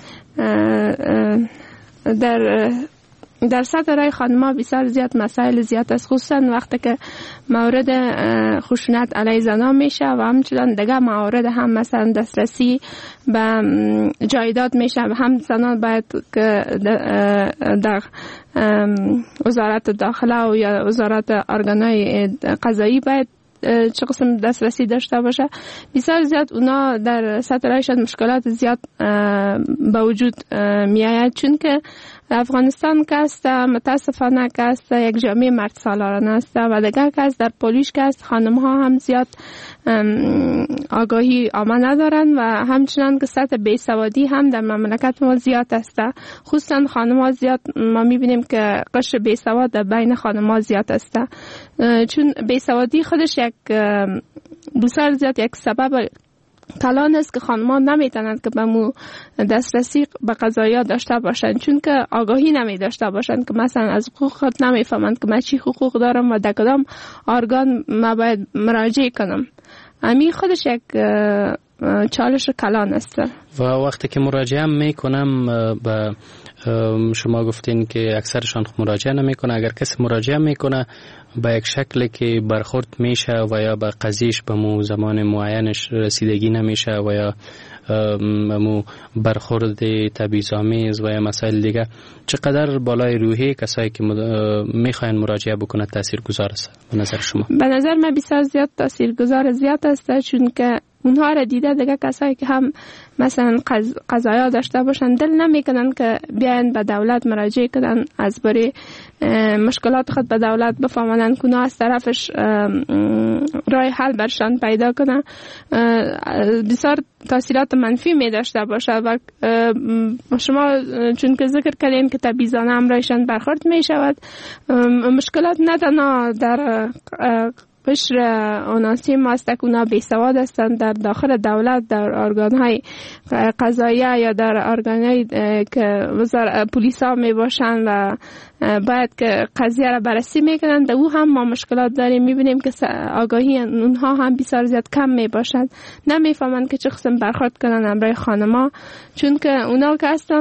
Speaker 2: در در سطح رای خانم‌ها بسیار زیاد مسائل زیاد است، خصوصا وقتی که مورد خشونت علیه زنان میشه و همچنان دیگه موارد هم مثلا دسترسی به جایداد میشه. هم زنان باید که در وزارت داخله و یا وزارت ارگانهای قضایی باید چه قسم دسترسی داشته باشه. بسیار زیاد اونا در سطح رایشان مشکلات زیاد به وجود میآید، چون که افغانستان که است متاسفانه که است یک جامعه مرد سالارانه است و دیگر که است در پولیس که است خانم ها هم زیاد آگاهی آمد ندارند و همچنان که سطح بیسوادی هم در مملکت ما زیاد است، خصوصا خانم ها زیاد ما میبینیم که قشر بیسواد در بین خانم ها زیاد است، چون بیسوادی خودش یک بسیار زیاد یک سبب کلان است که خانمان نمیتونند که به مو دسترسی به قضایا داشته باشند، چون که آگاهی نمی داشته باشند که مثلا از حقوق خود نمیفهمند که من چی حقوق دارم و در کدام ارگان ما باید مراجعه کنم. امی خودش یک چالش کلان است.
Speaker 8: و وقتی که مراجعه میکنم به شما گفتین که اکثرشان مراجعه نمیکنه، اگر کسی مراجعه میکنه با یک شکلی که برخورد میشه و یا به قضیهش به مو زمان معینش رسیدگی نمیشه و یا مو برخورد تبعیض‌آمیز و یا مسائل دیگه، چقدر بالای روحی کسایی که میخواین مراجعه بکنه تاثیرگذار است به نظر شما؟
Speaker 2: به نظر من بسیار زیاد تاثیرگذار زیاد است، چون که اونها را دیده دیگه کسایی که هم مثلا قضایا داشته باشن دل نمیکنن که بیاین به دولت مراجعه کنن از باره مشکلات خود به دولت بفهمن که از طرفش راه حل برشان پیدا کنن. بسیار تاثیرات منفی می داشته باشه و شما چون که ذکر کردین که تبعیضانه امرایشان برخورد می شود، مشکلات نه تنها در قشر اوناسی ماست که اونا بیسواد هستند، در داخل دولت در ارگانهای قضاییه یا در ارگانهای که وزارت پلیس ها می باشند و باید که قضیه را بررسی میکنن، در او هم ما مشکلات داریم. میبینیم که آگاهی اونها هم بسیار زیاد کم می باشند، نمیفهمند که چه قسم برخورد کنن امرای خانما، چون که اونا که هستن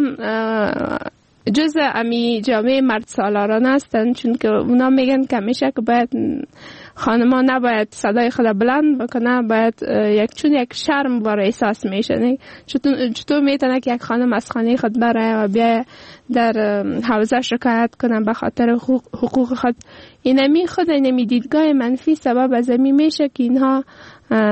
Speaker 2: جزء امی جامعه مرد سالارانه هستند، چون که اونا میگن که همیشه که باید خانما نباید صدای خود بلند بکنه، باید یک چون یک شرم بار احساس میشه. چطور چطور میتونه که یک خانم از خانه خود بره و بیا در حوزه شکایت کنه به خاطر حقوق, حقوق خود؟ اینمی خود اینمی دیدگاه منفی سبب از این میشه که اینها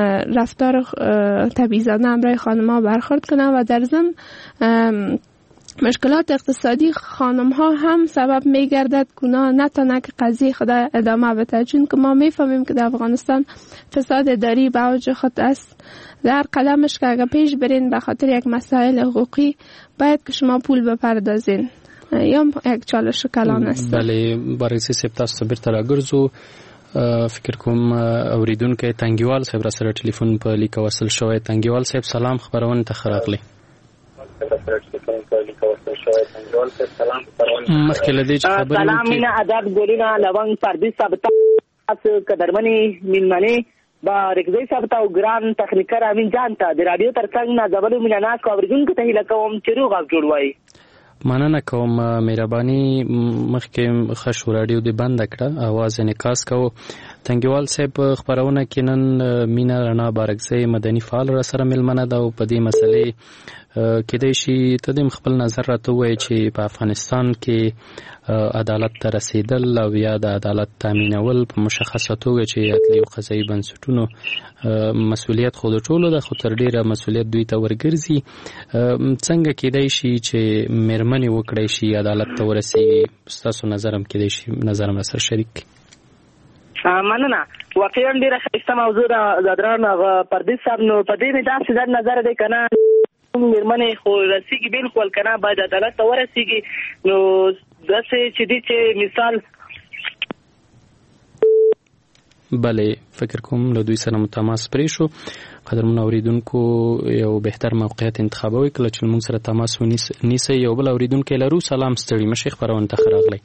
Speaker 2: رفتار تبعیضانه امرای خانما برخورد کنه و در ضمن مشکلات اقتصادی خانم ها هم سبب می گردد که اونا نتونه که قضیه خود ادامه بده، چون که ما می فهمیم که در افغانستان فساد اداری به اوج خود است. در قدمش که اگر پیش برین به خاطر یک مسائل حقوقی باید که شما پول بپردازین، یا یک چالش کلان است.
Speaker 8: بله، بارکسی سیب تاسو بیرته راګرځو. فکر کوم اوریدونکو تنګیوال صاحب را سره ټلیفون په لیک وصل شوی. تنګیوال صاحب سلام، خبرونه ته خراغلی. مخکې لدې چې خبرې
Speaker 4: سلام مینا آزاد ګولونه لونګ پردیس صاحب تاسو قدرمنې میلمنې با رګزی صاحب ته او ګران تخنیکر امین جان ته د رادیو ترڅنګ نه زبلو مینا ناس کو اوریدونکو ته هیله کوم چې روغ او جوړ وای.
Speaker 8: مننه کوم مهرباني. مخکې خشو رادیو دې بند کړه، आवाज انعکاس کوو. تنګیوال صاحب خبرونه کې نن مینا رڼا بارکزی مدني فعال را سره ملمنه ده او په دې مسلې کېدای شي ته د خپل نظر راته ووایې چې په افغانستان کې عدالت ته رسیدل او یا د عدالت تامینول په مشخصه توګه چې عدلي او قضایي بنسټونو مسؤلیت خو د ټولو ده، خو تر ډیره مسؤلیت دوی ته ورګرځي. څنګه کېدای شي چې میرمنې وکړی شي عدالت ته ورسیږي؟ ستاسو نظر هم کېدای شي نظر هم سره شریک.
Speaker 4: مننه. واقعا ډیره ښایسته موضوع ده ځدران پردیس صاحب. نو په دې مې داسې در نظر دی که نه میرمنې خو رسیږي بالکل که نه باید عدالت ته ورسیږي. نو داسې چې دي چې مثال
Speaker 8: بله فکر کوم له دوی سره متماس پرې شو. قدرمن اوریدونکو یو بهتر موقعیت انتخابوي کله چې موږ سره تماس ونیسئ. یو بل اوریدونکی لرو. سلام، ستړي مشئ، خبرونه ته ښه راغلی.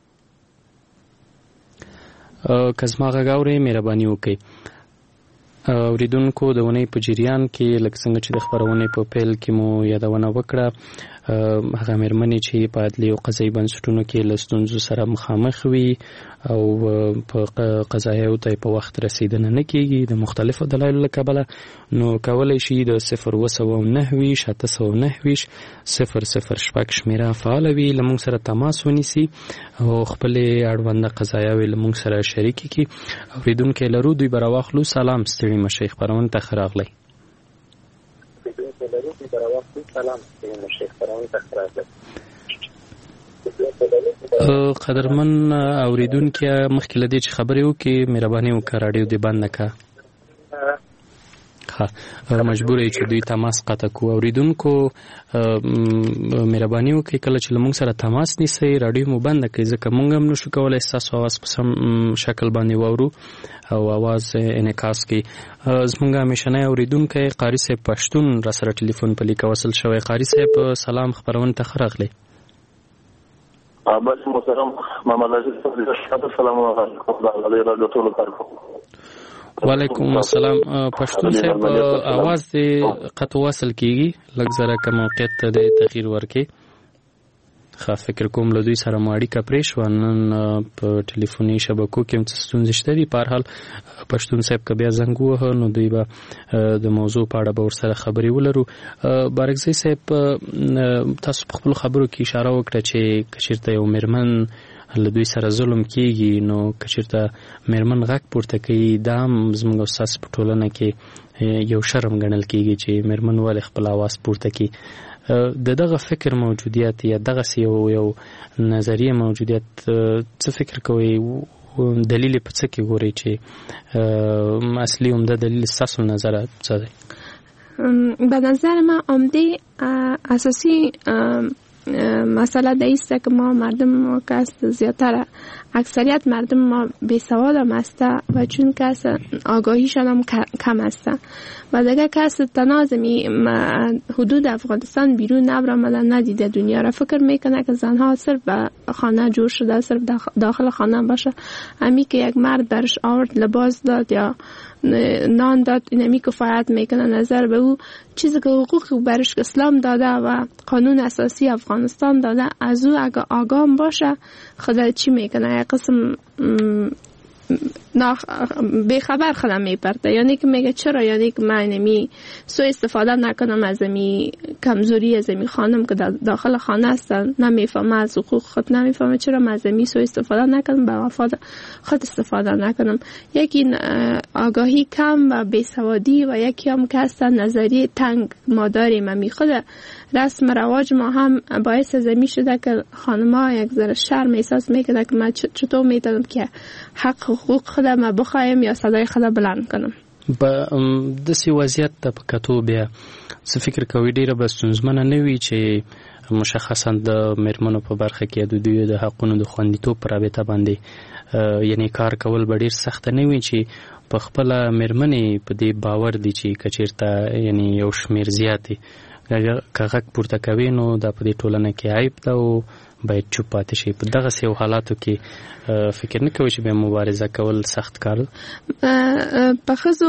Speaker 8: که زما غږ اورئ مهرباني وکړئ. اوریدونکو د اونۍ په جریان کې لکه څنګه چې د خبرونې په پیل کې مو یادونه وکړه، هغه میرمنې چې په عدلي او قضایي بنسټونو کې له ستونزو سره مخامخ وي او په قضایاو ته په وخت رسیدنه نه کېږي د مختلفو دلایلو له کبله، نو کولی شي د صفر اوه سوه نهه ویشت اته سوه نهه ویشت صفر صفر شپږ شمېره فعاله وي، له موږ سره تماس ونیسي او خپلې اړونده قضایاوې له موږ سره شریکې کړي. اوریدونکی لرو، دوی به راواخلو. سلام، ستړي مشئ، خپرونه ته ښه راغلی. قدرمن اوریدونکي مخکې له دې چې خبرې وکړي مهرباني وکړه راډیو دې بند کړه. ها مجبور یې چې دوی تماس قطع کړو. اوریدونکو مهرباني وکړئ کله چې له موږ سره تماس نیسئ راډیو مو بنده کړئ، ځکه موږ هم نشو کولی ستاسو اواز په سم شکل باندې واورو او اواز انعکاس کړي. زموږ همیشنی اوریدونکی قاري صاحب پښتون را سره ټلیفون په لیکه وصل شوی. قاري صاحب سلام، خبرونه ته ښه راغلی.
Speaker 22: بس محترم محمد عزیز صاحب سلام علیکم رادیو ټولو کارکونکو.
Speaker 8: وعلیکم السلام. پښتون صاحب اواز دې قطع وصل کیږي، لږ ذره که موقعیت ته دې تغییر ورکړي. ښه فکر کوم له دوی سره مو اړیکه پرې شوه، نن په ټلیفوني شبکو کې هم څه ستونزې شته دي. په هر حال پښتون صاحب که بیا زنګ ووهه نو دوی به د موضوع په اړه به ورسره خبرې ولرو. بارکزی صاحب تاسو په خپلو خبرو کې اشاره وکړه چې که چېرته یو میرمن له دوی سره ظلم کېږي نو که چېرته میرمن غږ پورته کوي دا هم زموږ او ستاسو په ټولنه کې یو شرم ګڼل کېږي چې میرمن ولې خپل اواز پورته کړي. د دغه فکر موجودیت یا دغسې یو یو نظریه موجودیت څه فکر کوئ؟ دلیل په څه کې ګورئ چې اصلي عمده دلیل ستاسو نظر څه دی؟
Speaker 2: به نظر من عمده اساسی مسئله دیسته که ما مردم ما که زیادتر اکثریت مردم ما بیسواد هم هسته و چون کس آگاهیشان هم کم هسته و دیگه کس تنازمی حدود افغانستان بیرون نبرامدن ندیده دنیا را فکر میکنه که زنها صرف به خانه جور شده، صرف داخل خانه باشه. همی که یک مرد برش آورد لباس داد یا نان داد اینمی کفایت میکنه نظر به او. چیزی که حقوق برش اسلام داده و قانون اساسی افغانستان داده از او اگه آگام باشه خدا چی میکنه؟ یک قسم به خبر خودم میپرته، یعنی که میگه چرا، یعنی که من نمی سوء استفاده نکنم از می کمزوری از می خانم که داخل خانه هستن، نمیفهمه از حقوق خود، نمیفهمه چرا من از می سوء استفاده نکنم، به وفاد خود استفاده نکنم. یکی آگاهی کم و بیسوادی و یکی هم که هستن نظریه تنگ ما داریم. می خود رسم رواج ما هم باعث از می شده که خانم‌ها یک ذره شرم احساس میکنه که من چطور میتونم که حق حقوق خودم بخوایم یا صدای خودم بلند کنم.
Speaker 8: په داسې وضعیت ته په کتو بیا څه فکر کوي ډیره به ستونزمنه نه وي چې مشخصا د میرمنو په برخه کې د دوی د حقونو د خوندیتوب په رابطه باندې یعنی کار کول به ډیر سخت نه وي چې په خپل میرمنې په دې باور دي چې کچیرته یعنی یو شمیر زیاتې کاغک پورته کوي نو دا په دې ټولنه کې عیب ده او باید چوپ پاتې شي. په دغه سیو حالاتو کې فکر نه کوي چې به مبارزه کول سخت کار ده؟
Speaker 2: په ښځو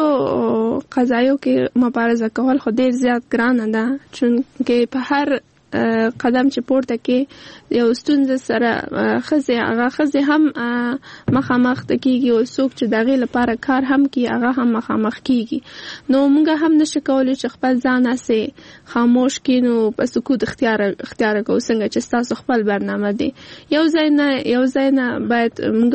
Speaker 2: قضایو کې مبارزه کول خو ډیر زیات ګرانه ده، چونکې په هر قدم چې پورته کې یو ستونزه سره ښځې هغه ښځې هم مخامخ کېږي او څوک چې د هغې لپاره کار هم کوي هغه هم مخامخ کېږي. نو موږ هم نشو کولی چې خپل ځان هسې خاموش کړو، په سکوت اختیار اختیار کوو څنګه چې ستاسو خپل برنامه دی. یو ځای نه یو ځای نه باید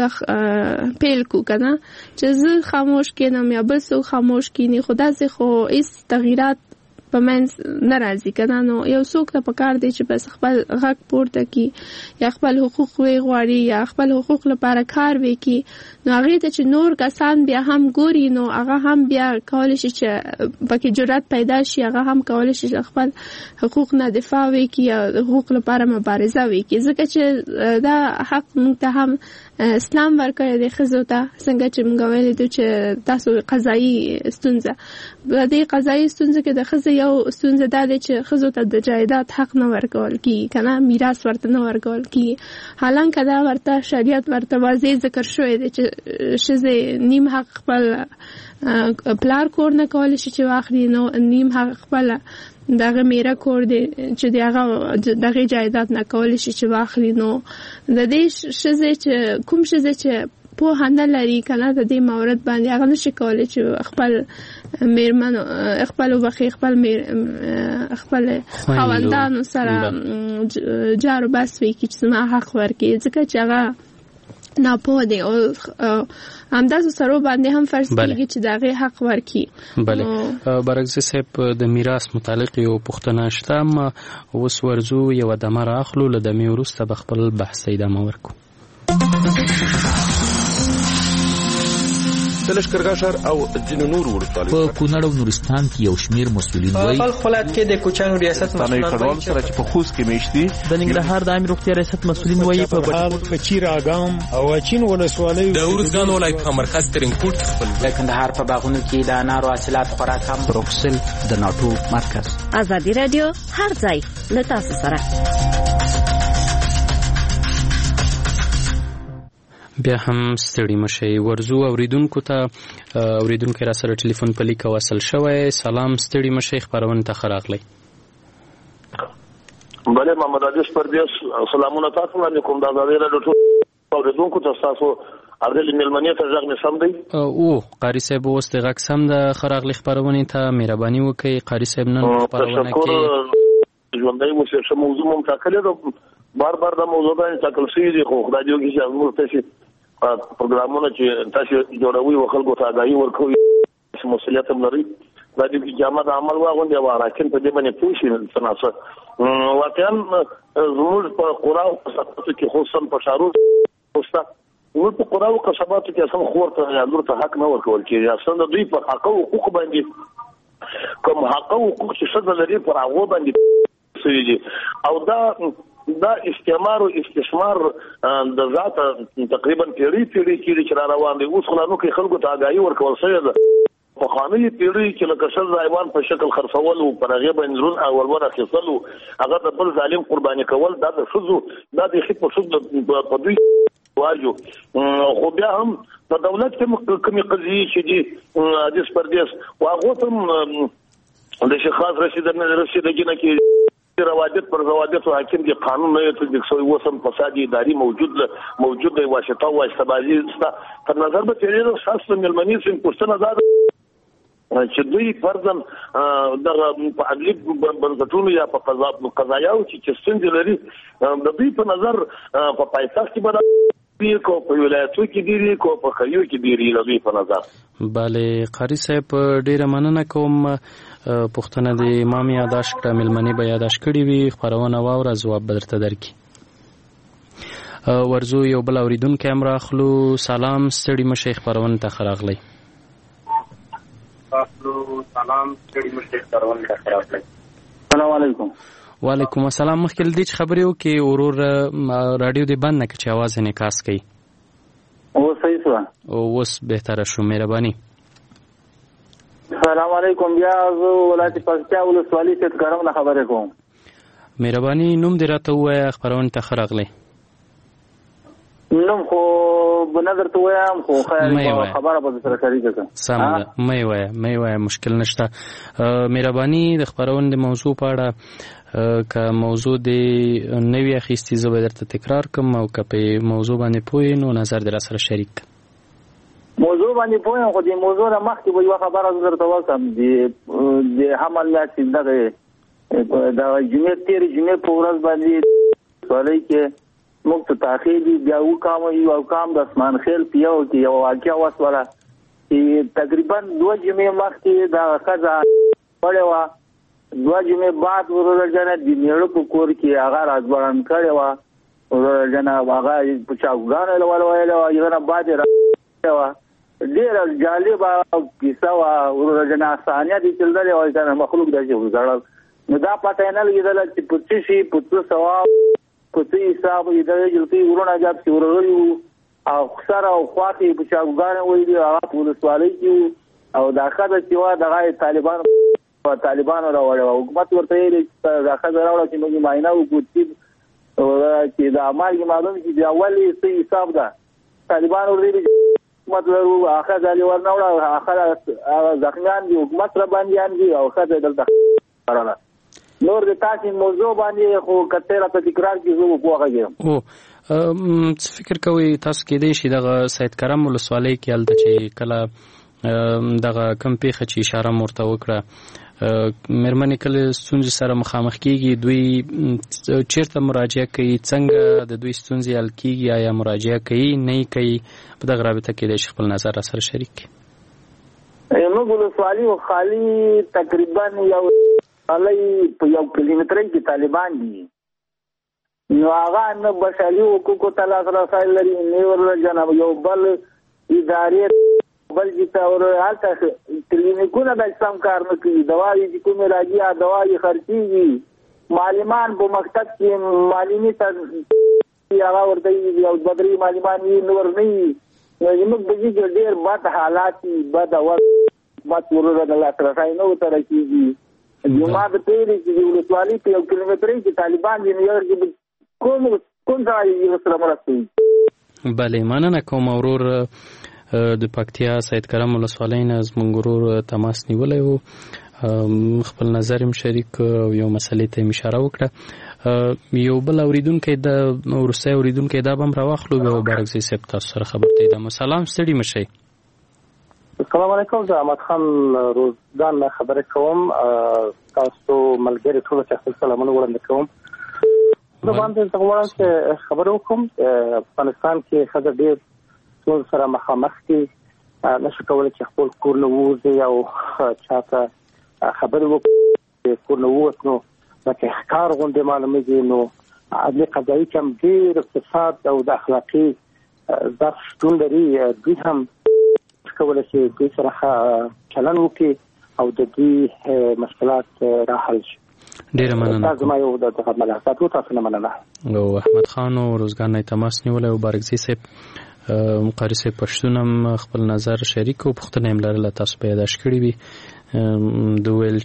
Speaker 2: موږ پیل کوو که نه چې زه خاموش کېنم یا بل څوک خاموش کېني، خو داسې خو هېڅ تغییرات په منځ نه راځي که نه. نو یو څوک ته پکار دی چې بس خپل غږ پورته کړي یا خپل حقوق وغواړي یا خپل حقوق لپاره کار وکړي، نو هغې ته چې نور کسان بیا هم ګوري نو هغه هم بیا کولی شي چې پکې جرأت پیدا شي، هغه هم کولی شي چې خپل حقوق نه دفاع وکړي یا حقوق لپاره مبارزه وکړي، ځکه چې دا حق موږ ته هم اسلام ورکړی دی ښځو ته. څنګه چې موږ ویلي دي چې تاسو قضایي ستونزه، په دې قضایي ستونزه کې د ښځې یو ستونزه دا دی چې ښځو ته د جایداد حق نه ورکول کېږي که نه، میراث ورته نه ورکول کېږي، حالانکه دا ورته شریعت ورته واضح ذکر شوی دی چې ښځې نیم حق خپل پلار کور نه کولی شي چې واخلي، نو نیم حق خپل دغه میره کور دی چې دغه دغه جایداد نه کولی شي چې واخلي. نو د دې ښځې چې کوم ښځې چې پوهه نه لري که نه د دې مورد باندې هغه نشي کولی چې خپل میرمنو خپل وبخي خپل میر خپل خاوندانو سره جار بس وکړي چې زما حق ورکړي، ځکه چې هغه ناپوه دی او همداسې سرو باندې هم فرض کېږي چې د هغې حق ورکړي.
Speaker 8: بله برعکس صاحب د میراث متعلق یو پوښتنه شته، اما اوس ورځو یوه دمه رااخلو، له دمې وروسته به خپل بحث ته ادامه ورکړو.
Speaker 6: د لښکرګاه او ځینو نورو ولسوالیو
Speaker 9: په کونړ او نورستان کې یو شمیر مسؤلین وایي
Speaker 10: په خپل ولایت کې د کوچانو ریاست
Speaker 6: مسؤلین سره چې په خوست کې میشتي
Speaker 9: د ننګرهار د عامه روغتیا ریاست مسؤلین وایي په
Speaker 23: بهار کچیر اګام او اچین ولسوالیو
Speaker 24: د ورزګان ولایت په مرکز ترینکوټ خپل
Speaker 25: د کندهار په باغونو کې د انارو حاصلات خوراک هم
Speaker 9: بروکسل د ناټو مرکز.
Speaker 26: ازادي رادیو هر ځای له تاسو سره.
Speaker 8: بیا هم ستړي مشئ. ورزو اوریدونکو ته اوریدونکو را سره ټلیفون په لیک وصل شوی. سلام ستړي مشئ، خبرونه ته خراغلی.
Speaker 22: بله محمد عادش پردیس سلامونه تاسو باندې کوم د ازادي رادیو ټول اوریدونکو ته تاسو ارګل میلمنې ته ځغ نسم دی
Speaker 8: او قاری صاحب اوس د غږ سم د خراغلی خبرونه ته مهرباني وکړئ. قاری صاحب نن خبرونه کې
Speaker 22: ژوندۍ مو څه موضوع مم ټاکلې ده، بار بار دا موضوع باندې ټاکل شوی دی، خو خدای دې وکړي چې موږ ته پروګرامونه چې تاسو جوړوي او خلکو ته آگاهي ورکوي مسؤلیت هم لري، دا دې جامه د عمل واغوندي او راکن په دې باندې پوه شي څنګه واقعا زموږ په قرآن او قصباتو کې خصوصا په شارو وستا نو په قرآن او قصباتو کې اصلا خور ته یا لور ته حق نه ورکول کېږي، اصلا دوی په حق او حقوق باندې کوم حق او حقوق چې څه لري پر هغه باندې سوي او دا دا استعمار او استثمار د ذات تقریبا پیړۍ پیړۍ کې چې را روان دي. اوس خلانو کې خلکو ته آگاهي ورکول شوې ده، په خاملي پیړۍ کې لکه شل حیوان په شکل خرڅول او پر هغه باندې زرون او ولور اخیستل او هغه د بل ظالم قرباني کول، دا د فزو دا د خې په څو په دوی واجو. خو بیا هم په دولت کې کومې قضیې چې دي حدیث پردیس واغه هم د شیخ رشید رشید کې روادت پر روادت او حاکم کې قانون نه ته د څو وسم فساد اداري موجود موجود دی واشته او واشته بازي تر نظر به تیرې اساس ملمني سم پښتنه زاد چې دوی فرضاً د عدلي بنسټونو یا په قضا قضایاو چې څنګه لري د دوی په نظر په پایتخت کې به کو په ولایتو کې دیری کو په خلیو کې دیری د دوی په نظر.
Speaker 8: بله قاری صاحب ډیره مننه کوم. پښتنه د امام یاداش کړه ملمني به یاداش کړي وي خبرونه واوره جواب بدرته درکې. ورزو یو بل اوریدونکو امر اخلو. سلام ستړي مشه خبرونه ته خراغلی.
Speaker 3: سلام ستړي مشه خبرونه ته خراغلی.
Speaker 7: السلام علیکم.
Speaker 8: وعلیکم السلام. مخکې د دې خبرې وکي ورور رادیو دې بند نه کړي आवाज نه کاس کوي.
Speaker 7: او صحیح شو.
Speaker 8: او وس بهتره شو. مهرباني.
Speaker 7: السلام علیکم. بیا زه ولایت پکتیا ولسوالۍ څخه ګرم خبرې کوم.
Speaker 8: مهرباني نوم دې راته ووایه خبرونه ته خراغلی.
Speaker 7: نوم خو بنظر ته وایم خو خیر خبره به سره شریکه کوم.
Speaker 8: سم ده مې وایه مې وایه مشکل نشته. مهرباني د خبرونه د موضوع په اړه که موضوع د نوی اخیستی زه به درته تکرار کوم او که په موضوع باندې پوه نو نظر دې را سره شریک کړه.
Speaker 7: موضوع باندې پوه یم خو د موضوع نه مخکې به یوه خبره زه درته وکړم. د حمل یا چې دغه د جمعې تېرې جمعې په ورځ باندې سوالۍ کې موږ ته تاخیر دي بیا وکامه یو کام د اسمان خیل په یو کې یو واقعه وسوله چې تقریبا دوه جمعې مخکې دغه ښځه پړې وه. دوه جمعې بعد وروره جنه د میړه په کور کې هغه راځوړند کړې وه. وروره جنه هغه په چاقوګانو یې ولویلې وه. هغه نه بعد یې راوړې وه. ډېره جالبه کیسه وه. وروره جنه ثانیه دې چلدلې وه که نه مخلوق داسې وزړل. نو دا پته یې نه لګېدله چې په څه شي په څه ثواب په څه حساب یې دغه جلکۍ وروڼه جاب چې ورغلي وو او سر او خواته یې په چاقوګانې ویلي هغه په ولسوالۍ کې وو او دا ښځه چې وه دغه یې طالبانو طالبانو راوړې وه. حکومت ورته ویلې چې دا ښځه راوړه چې موږ یې معاینه وکړو چې د عمل معلوم شي بیا ولې څه حساب ده. طالبان ورته ویلي حکومت لرو هغه ښځه یې ورنه وړه هغه زخمیان دي حکومت را بندیان دي او ښځه یې دلته کړله. نور د تاسو موضوع باندې خو کته را په تکرار کې زه په واغه یم.
Speaker 8: او څه فکر کوي تاسو کې دی چې دغه سید کرم ولسوالۍ کې الته چې کله دغه کم پیخه چې اشاره مرته وکړه مېرمنې کله ستونزې سره مخامخ کیږي دوی چیرته مراجعه کوي څنګه د دوی ستونزې حل کیږي آیا مراجعه کوي نه کوي په دغه رابطه کې د خپل نظر سره شریک کړي.
Speaker 7: موږ ولسوالۍ خالي تقریبا یو علي په یو کیلومتر کې طالبان دي. نو هغه نه بشالي حقوقو ته لاسرسی لري نه ورله جناب یو بل ادارې بل چې اور هلته کلینیکونه د اسلام کار نه کوي. دوايي چې کومې راځي دوايي خرڅېږي. معلمان په مکتب کې معلمي ته هغه ورته یو بدري معلمان یې نور نه وي. نو زموږ په دې کې ډېر بد حالات دي بد حکومت ورته د لاسرسی نه ورته رسېږي. جمعه د تیرې چې ولسوالۍ په یو کیلومتر کې طالبان دي نو یو کوم کوم ځای یې سره مرسته.
Speaker 8: بله مننه کوم. ورور د پکتیا سید کرم ولسوالۍ نه زموږ ورور تماس نیولی و خپل نظر هم شریک او یو مسلې ته اشاره وکړه. یو بل اوریدونکی د وروستی اوریدونکی دا به هم راواخلو بیا به بارکزی صاحب تاسو سره خبرته ادامه. سلام ستړي مشئ.
Speaker 11: السلام علیکم. زه احمد خان روزګان نه خبرې کوم. تاسو ملګري ټول ته خپل سلامونه وړاندې کوم. زه باندې څنګه وړاندې چې خبرې وکړم افغانستان کې ښځه ډېر ټول سره مخامخ دي نشي کولی چې خپل کور نه ووځي او چاته خبرې وکړي. کور نه ووت نو لکه ښکار غوندې معلومېږي. نو عدلي قضایي کې هم ډېر اقتصاد او د اخلاقي ضعف شتون لري. دوی هم کولی چې دوی سره چلن وکړي او د دوی مشکلات را حل شي.
Speaker 8: ډیره مننه.
Speaker 11: دا زما یو د ملاحظاتو تاسو نه مننه.
Speaker 8: او احمد خان او روزګان نه تماس نیولی او بارکزی صاحب قاری صاحب پښتون هم خپل نظر شریک او پوښتنه هم لرله تاسو به یاداش کړي وي. دوی ویل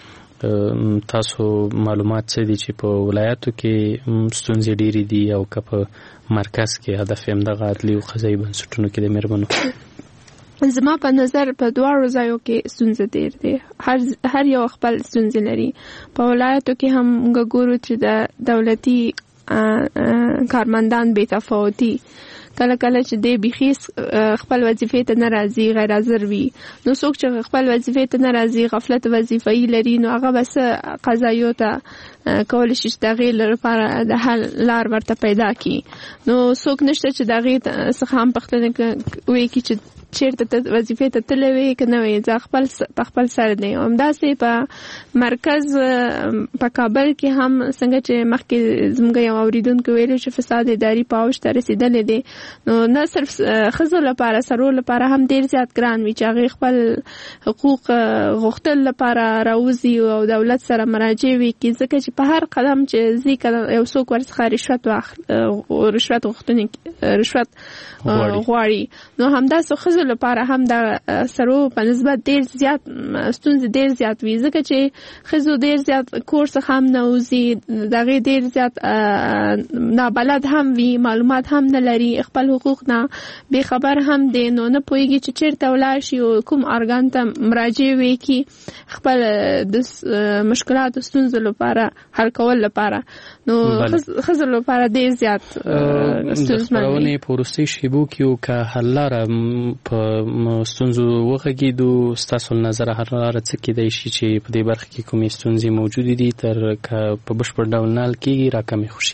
Speaker 8: چې تاسو معلومات څه دي چې په ولایاتو کې ستونزې ډېرې دي او که په مرکز کې هدف هم دغه عدلي او قضایي بنسټونو کې د مېرمنو
Speaker 2: زما په نظر په دواړو ځایو کې ستونزه ډېر دی. هر هر یو خپل ستونزې لري. په ولایتو کې هم موږ ګورو چې د دولتي کارمندان بې تفاوتي کله کله چې دی بيخي خپل وظیفې ته ناراضي غیر حاضر وي. نو څوک چې خپل وظیفې ته ناراضي غفلت وظیفي لري نو هغه بس قضایو ته کول شي چې دغه لپاره د حل لار ورته پیدا کی. نو څوک نشته چې دغه څخه هم پختنه وي کی چې چیرته ته وظیفې ته تلوي کنه وي ځ خپل په خپل سر دی. همداسې په مرکز په کابل کې هم څنګه چې مخکې زموږ یو اوریدونکو ویلو چې فساد اداري پاوش ته رسیدلې دي نو نه صرف خزو لپاره سرو لپاره هم ډیر زیات ګران وي چې هغه خپل حقوق غوښتل لپاره راوځي او دولت سره مراجعه وي کی ځکه چې په هر قدم چې ځکه یو څوک ورڅخه رشوت واخلي رشوت غوښتنه رشوت غواړي نو همداسې خزو لپاره هم د سرو په نسبت ډیر زیات ستونزې ډیر زیات وي ځکه چې خزو ډیر زیات کورس هم نه وزي دغه ډیر زیات نابلد هم وي معلومات هم نه لري خپل حقوق نه به خبر هم دي نو نه پويږي چې چیرته ولاړ شي او کوم ارګان ته مراجعه وکړي خپل د مشکلات ستونزو لپاره حل کول لپاره نو خزو لپاره ډیر زیات
Speaker 8: ستونزمن پروسې شیبو کیو که حل لاره په ستونزو وغږیدو ستاسو نظر هر لاره څه کېدای شي چې په دې برخه کې کومې ستونزې موجودې دي تر که په بشپړ ډول نه حل کېږي راکمې خوشي.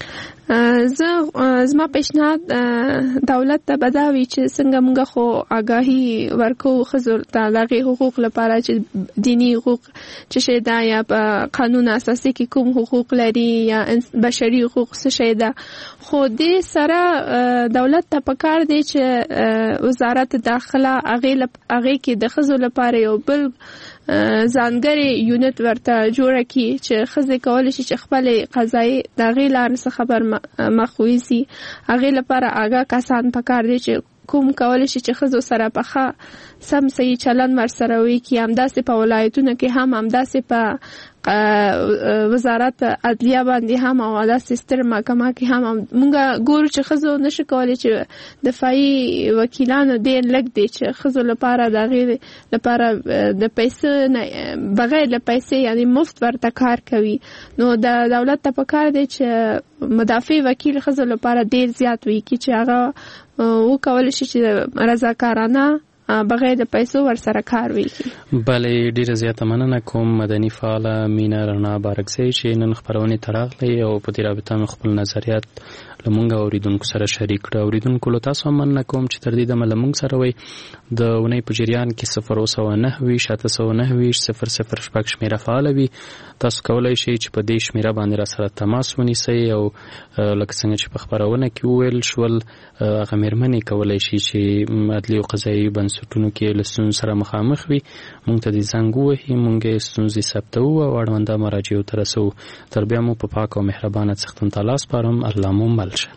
Speaker 2: زه زما پیشنهاد دولت ته بداوي چې څنګه موږ خو آگاهي ورکو خزر ته دغه حقوق لپاره چې دینی حقوق چې شي دا یا په قانون اساسي کې کوم حقوق لري یا بشري حقوق څه شي دا خو دې سره دولت ته پکار دی چې وزارت داخله هغه هغه کې د خزر لپاره یو بل ځانګړي یونټ ورته جوړه کی چې خزه کول شي چې خپل قضایي دغه لار څخه خبر مخويسي هغه لپاره آگاه کسان پکار دي چې کوم کول شي چې خزو سره پخه سم صحیح چلن ور سره وي کی همداسې په ولایتونو کې هم همداسې په وزارت عدلیه باندې هم او داسې ستر محکمه کې هم مونږ ګورو چې خزو نشي کولای چې دفاعي وکیلانو ډېر لږ دي چې خزو لپاره دغه لپاره د پیسې بغیر له پیسې یعنی مفت ورته کار کوي نو د دولت ته پکار دی چې مدافع وکیل خزو لپاره ډېر زیات وي کی چې هغه وکول شي چې رضاکارانه بغیر د پیسو ور سره کار وکړي.
Speaker 8: بلې ډیره زیاته مننه کوم مدني فعاله مینا رڼا بارکزی چې نن خبرونه تراغلي او په دې رابطه خپل نظریات لمونږ اوریدونکو سره شریک کړو. اوریدونکو له تاسو مننه کوم چې تر دې د ملمونږ سره وي د ونې په جریان کې صفر او نه وي شاته سو نه وي صفر صفر شپږ شمیره فعال وي تاسو کولای شئ چې په دې شمیره باندې را سره تماس ونیسئ او لکه څنګه چې په خبرونه کې ویل شول هغه مېرمنې کولای شي چې عدلي او قضایي بنسټونو کې له ستونزو سره مخامخ وي موږ ته دې زنګ ووهي موږ یې ستونزې ثبتوو او اړونده مراجعو ته رسوو. تر بیا مو په پاک او مهربانه څښتن ته لاس سپارم. الله مو مل شه.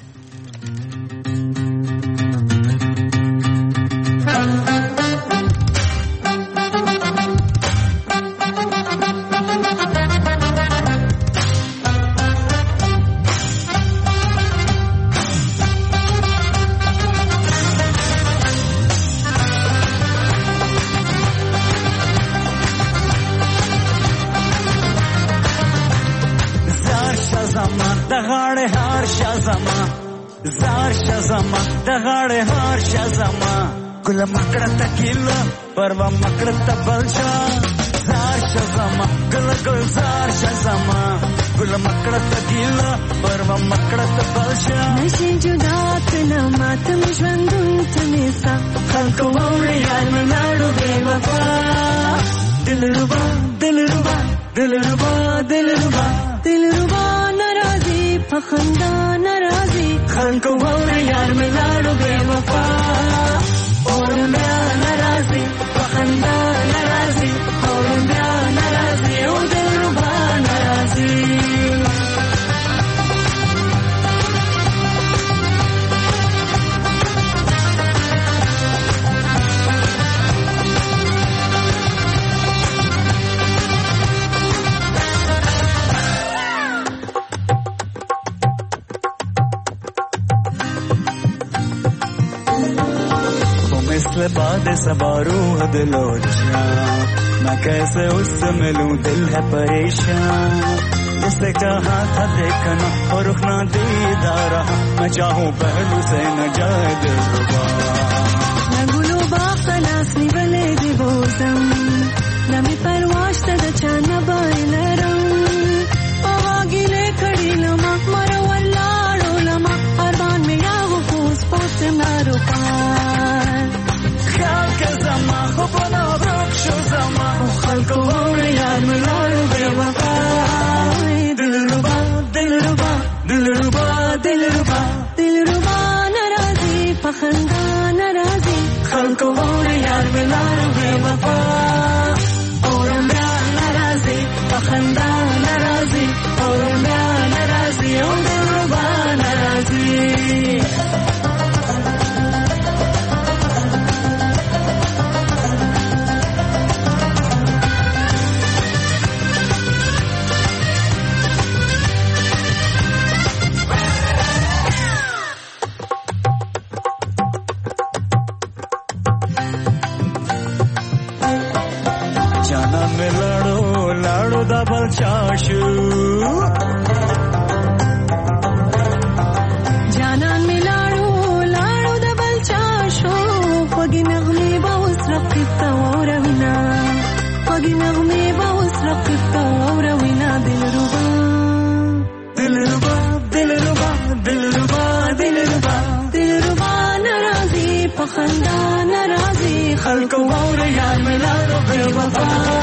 Speaker 12: زار شزما د غاړې هار شزما ګل مکړه تکیلا پروا مکړه تبلشا زار شزما ګل ګل زار شزما ګل مکړه تکیلا پروا مکړه تبلشا نشي جدا تنا مات می ژوندون تنسا خلکو وړي یار ملاړو بے وفا دلربا دلربا دلربا دلربا دلربا ناراضي پخندا ناراضي خلکو وړي یار ملاړو بے وفا اور بیا ناراضي پخندا ناراضي اور بیا ناراضي او دلربا ناراضي से बात सबारूह दिलो जान मैं कैसे उससे मिलूं दिल है परेशान जिससे कहा था देखना और रुकना दीदार रहा मैं चाहूं पहलू से न जाए दिल रुबा
Speaker 13: नगुलो बाखलास निवले दिवोजम नमी परवाश तद चाना बाइलरम पवागिले खड़ी लमा मरो वल्लाड़ो लमा अरबान में यागो फूस पोस मारो पार
Speaker 12: ख्याल के जमा हो बना रक्षो जमा खलको और यार मिलारो बेवफा दिलरुबा दिलरुबा दिलरुबा दिलरुबा
Speaker 13: दिलरुबा नाराजी पखंदा नाराजी
Speaker 12: खलको और यार मिलारो बेवफा और मैं नाराजी पखंदा नाराजी और मैं नाराजी और दिलरुबा नाराजी
Speaker 13: चाशु जानन मिलाड़ो लाड़ो दबल चाशो पगी नगमे बाउस रखिता औरविना पगी नगमे बाउस रखिता औरविना दिलरुबा
Speaker 12: दिलरुबा दिलरुबा दिलरुबा दिलरुबा
Speaker 13: दिलरुबा नाराजी पखंदा नाराजी
Speaker 12: खलको और यार मिलारो बेवफा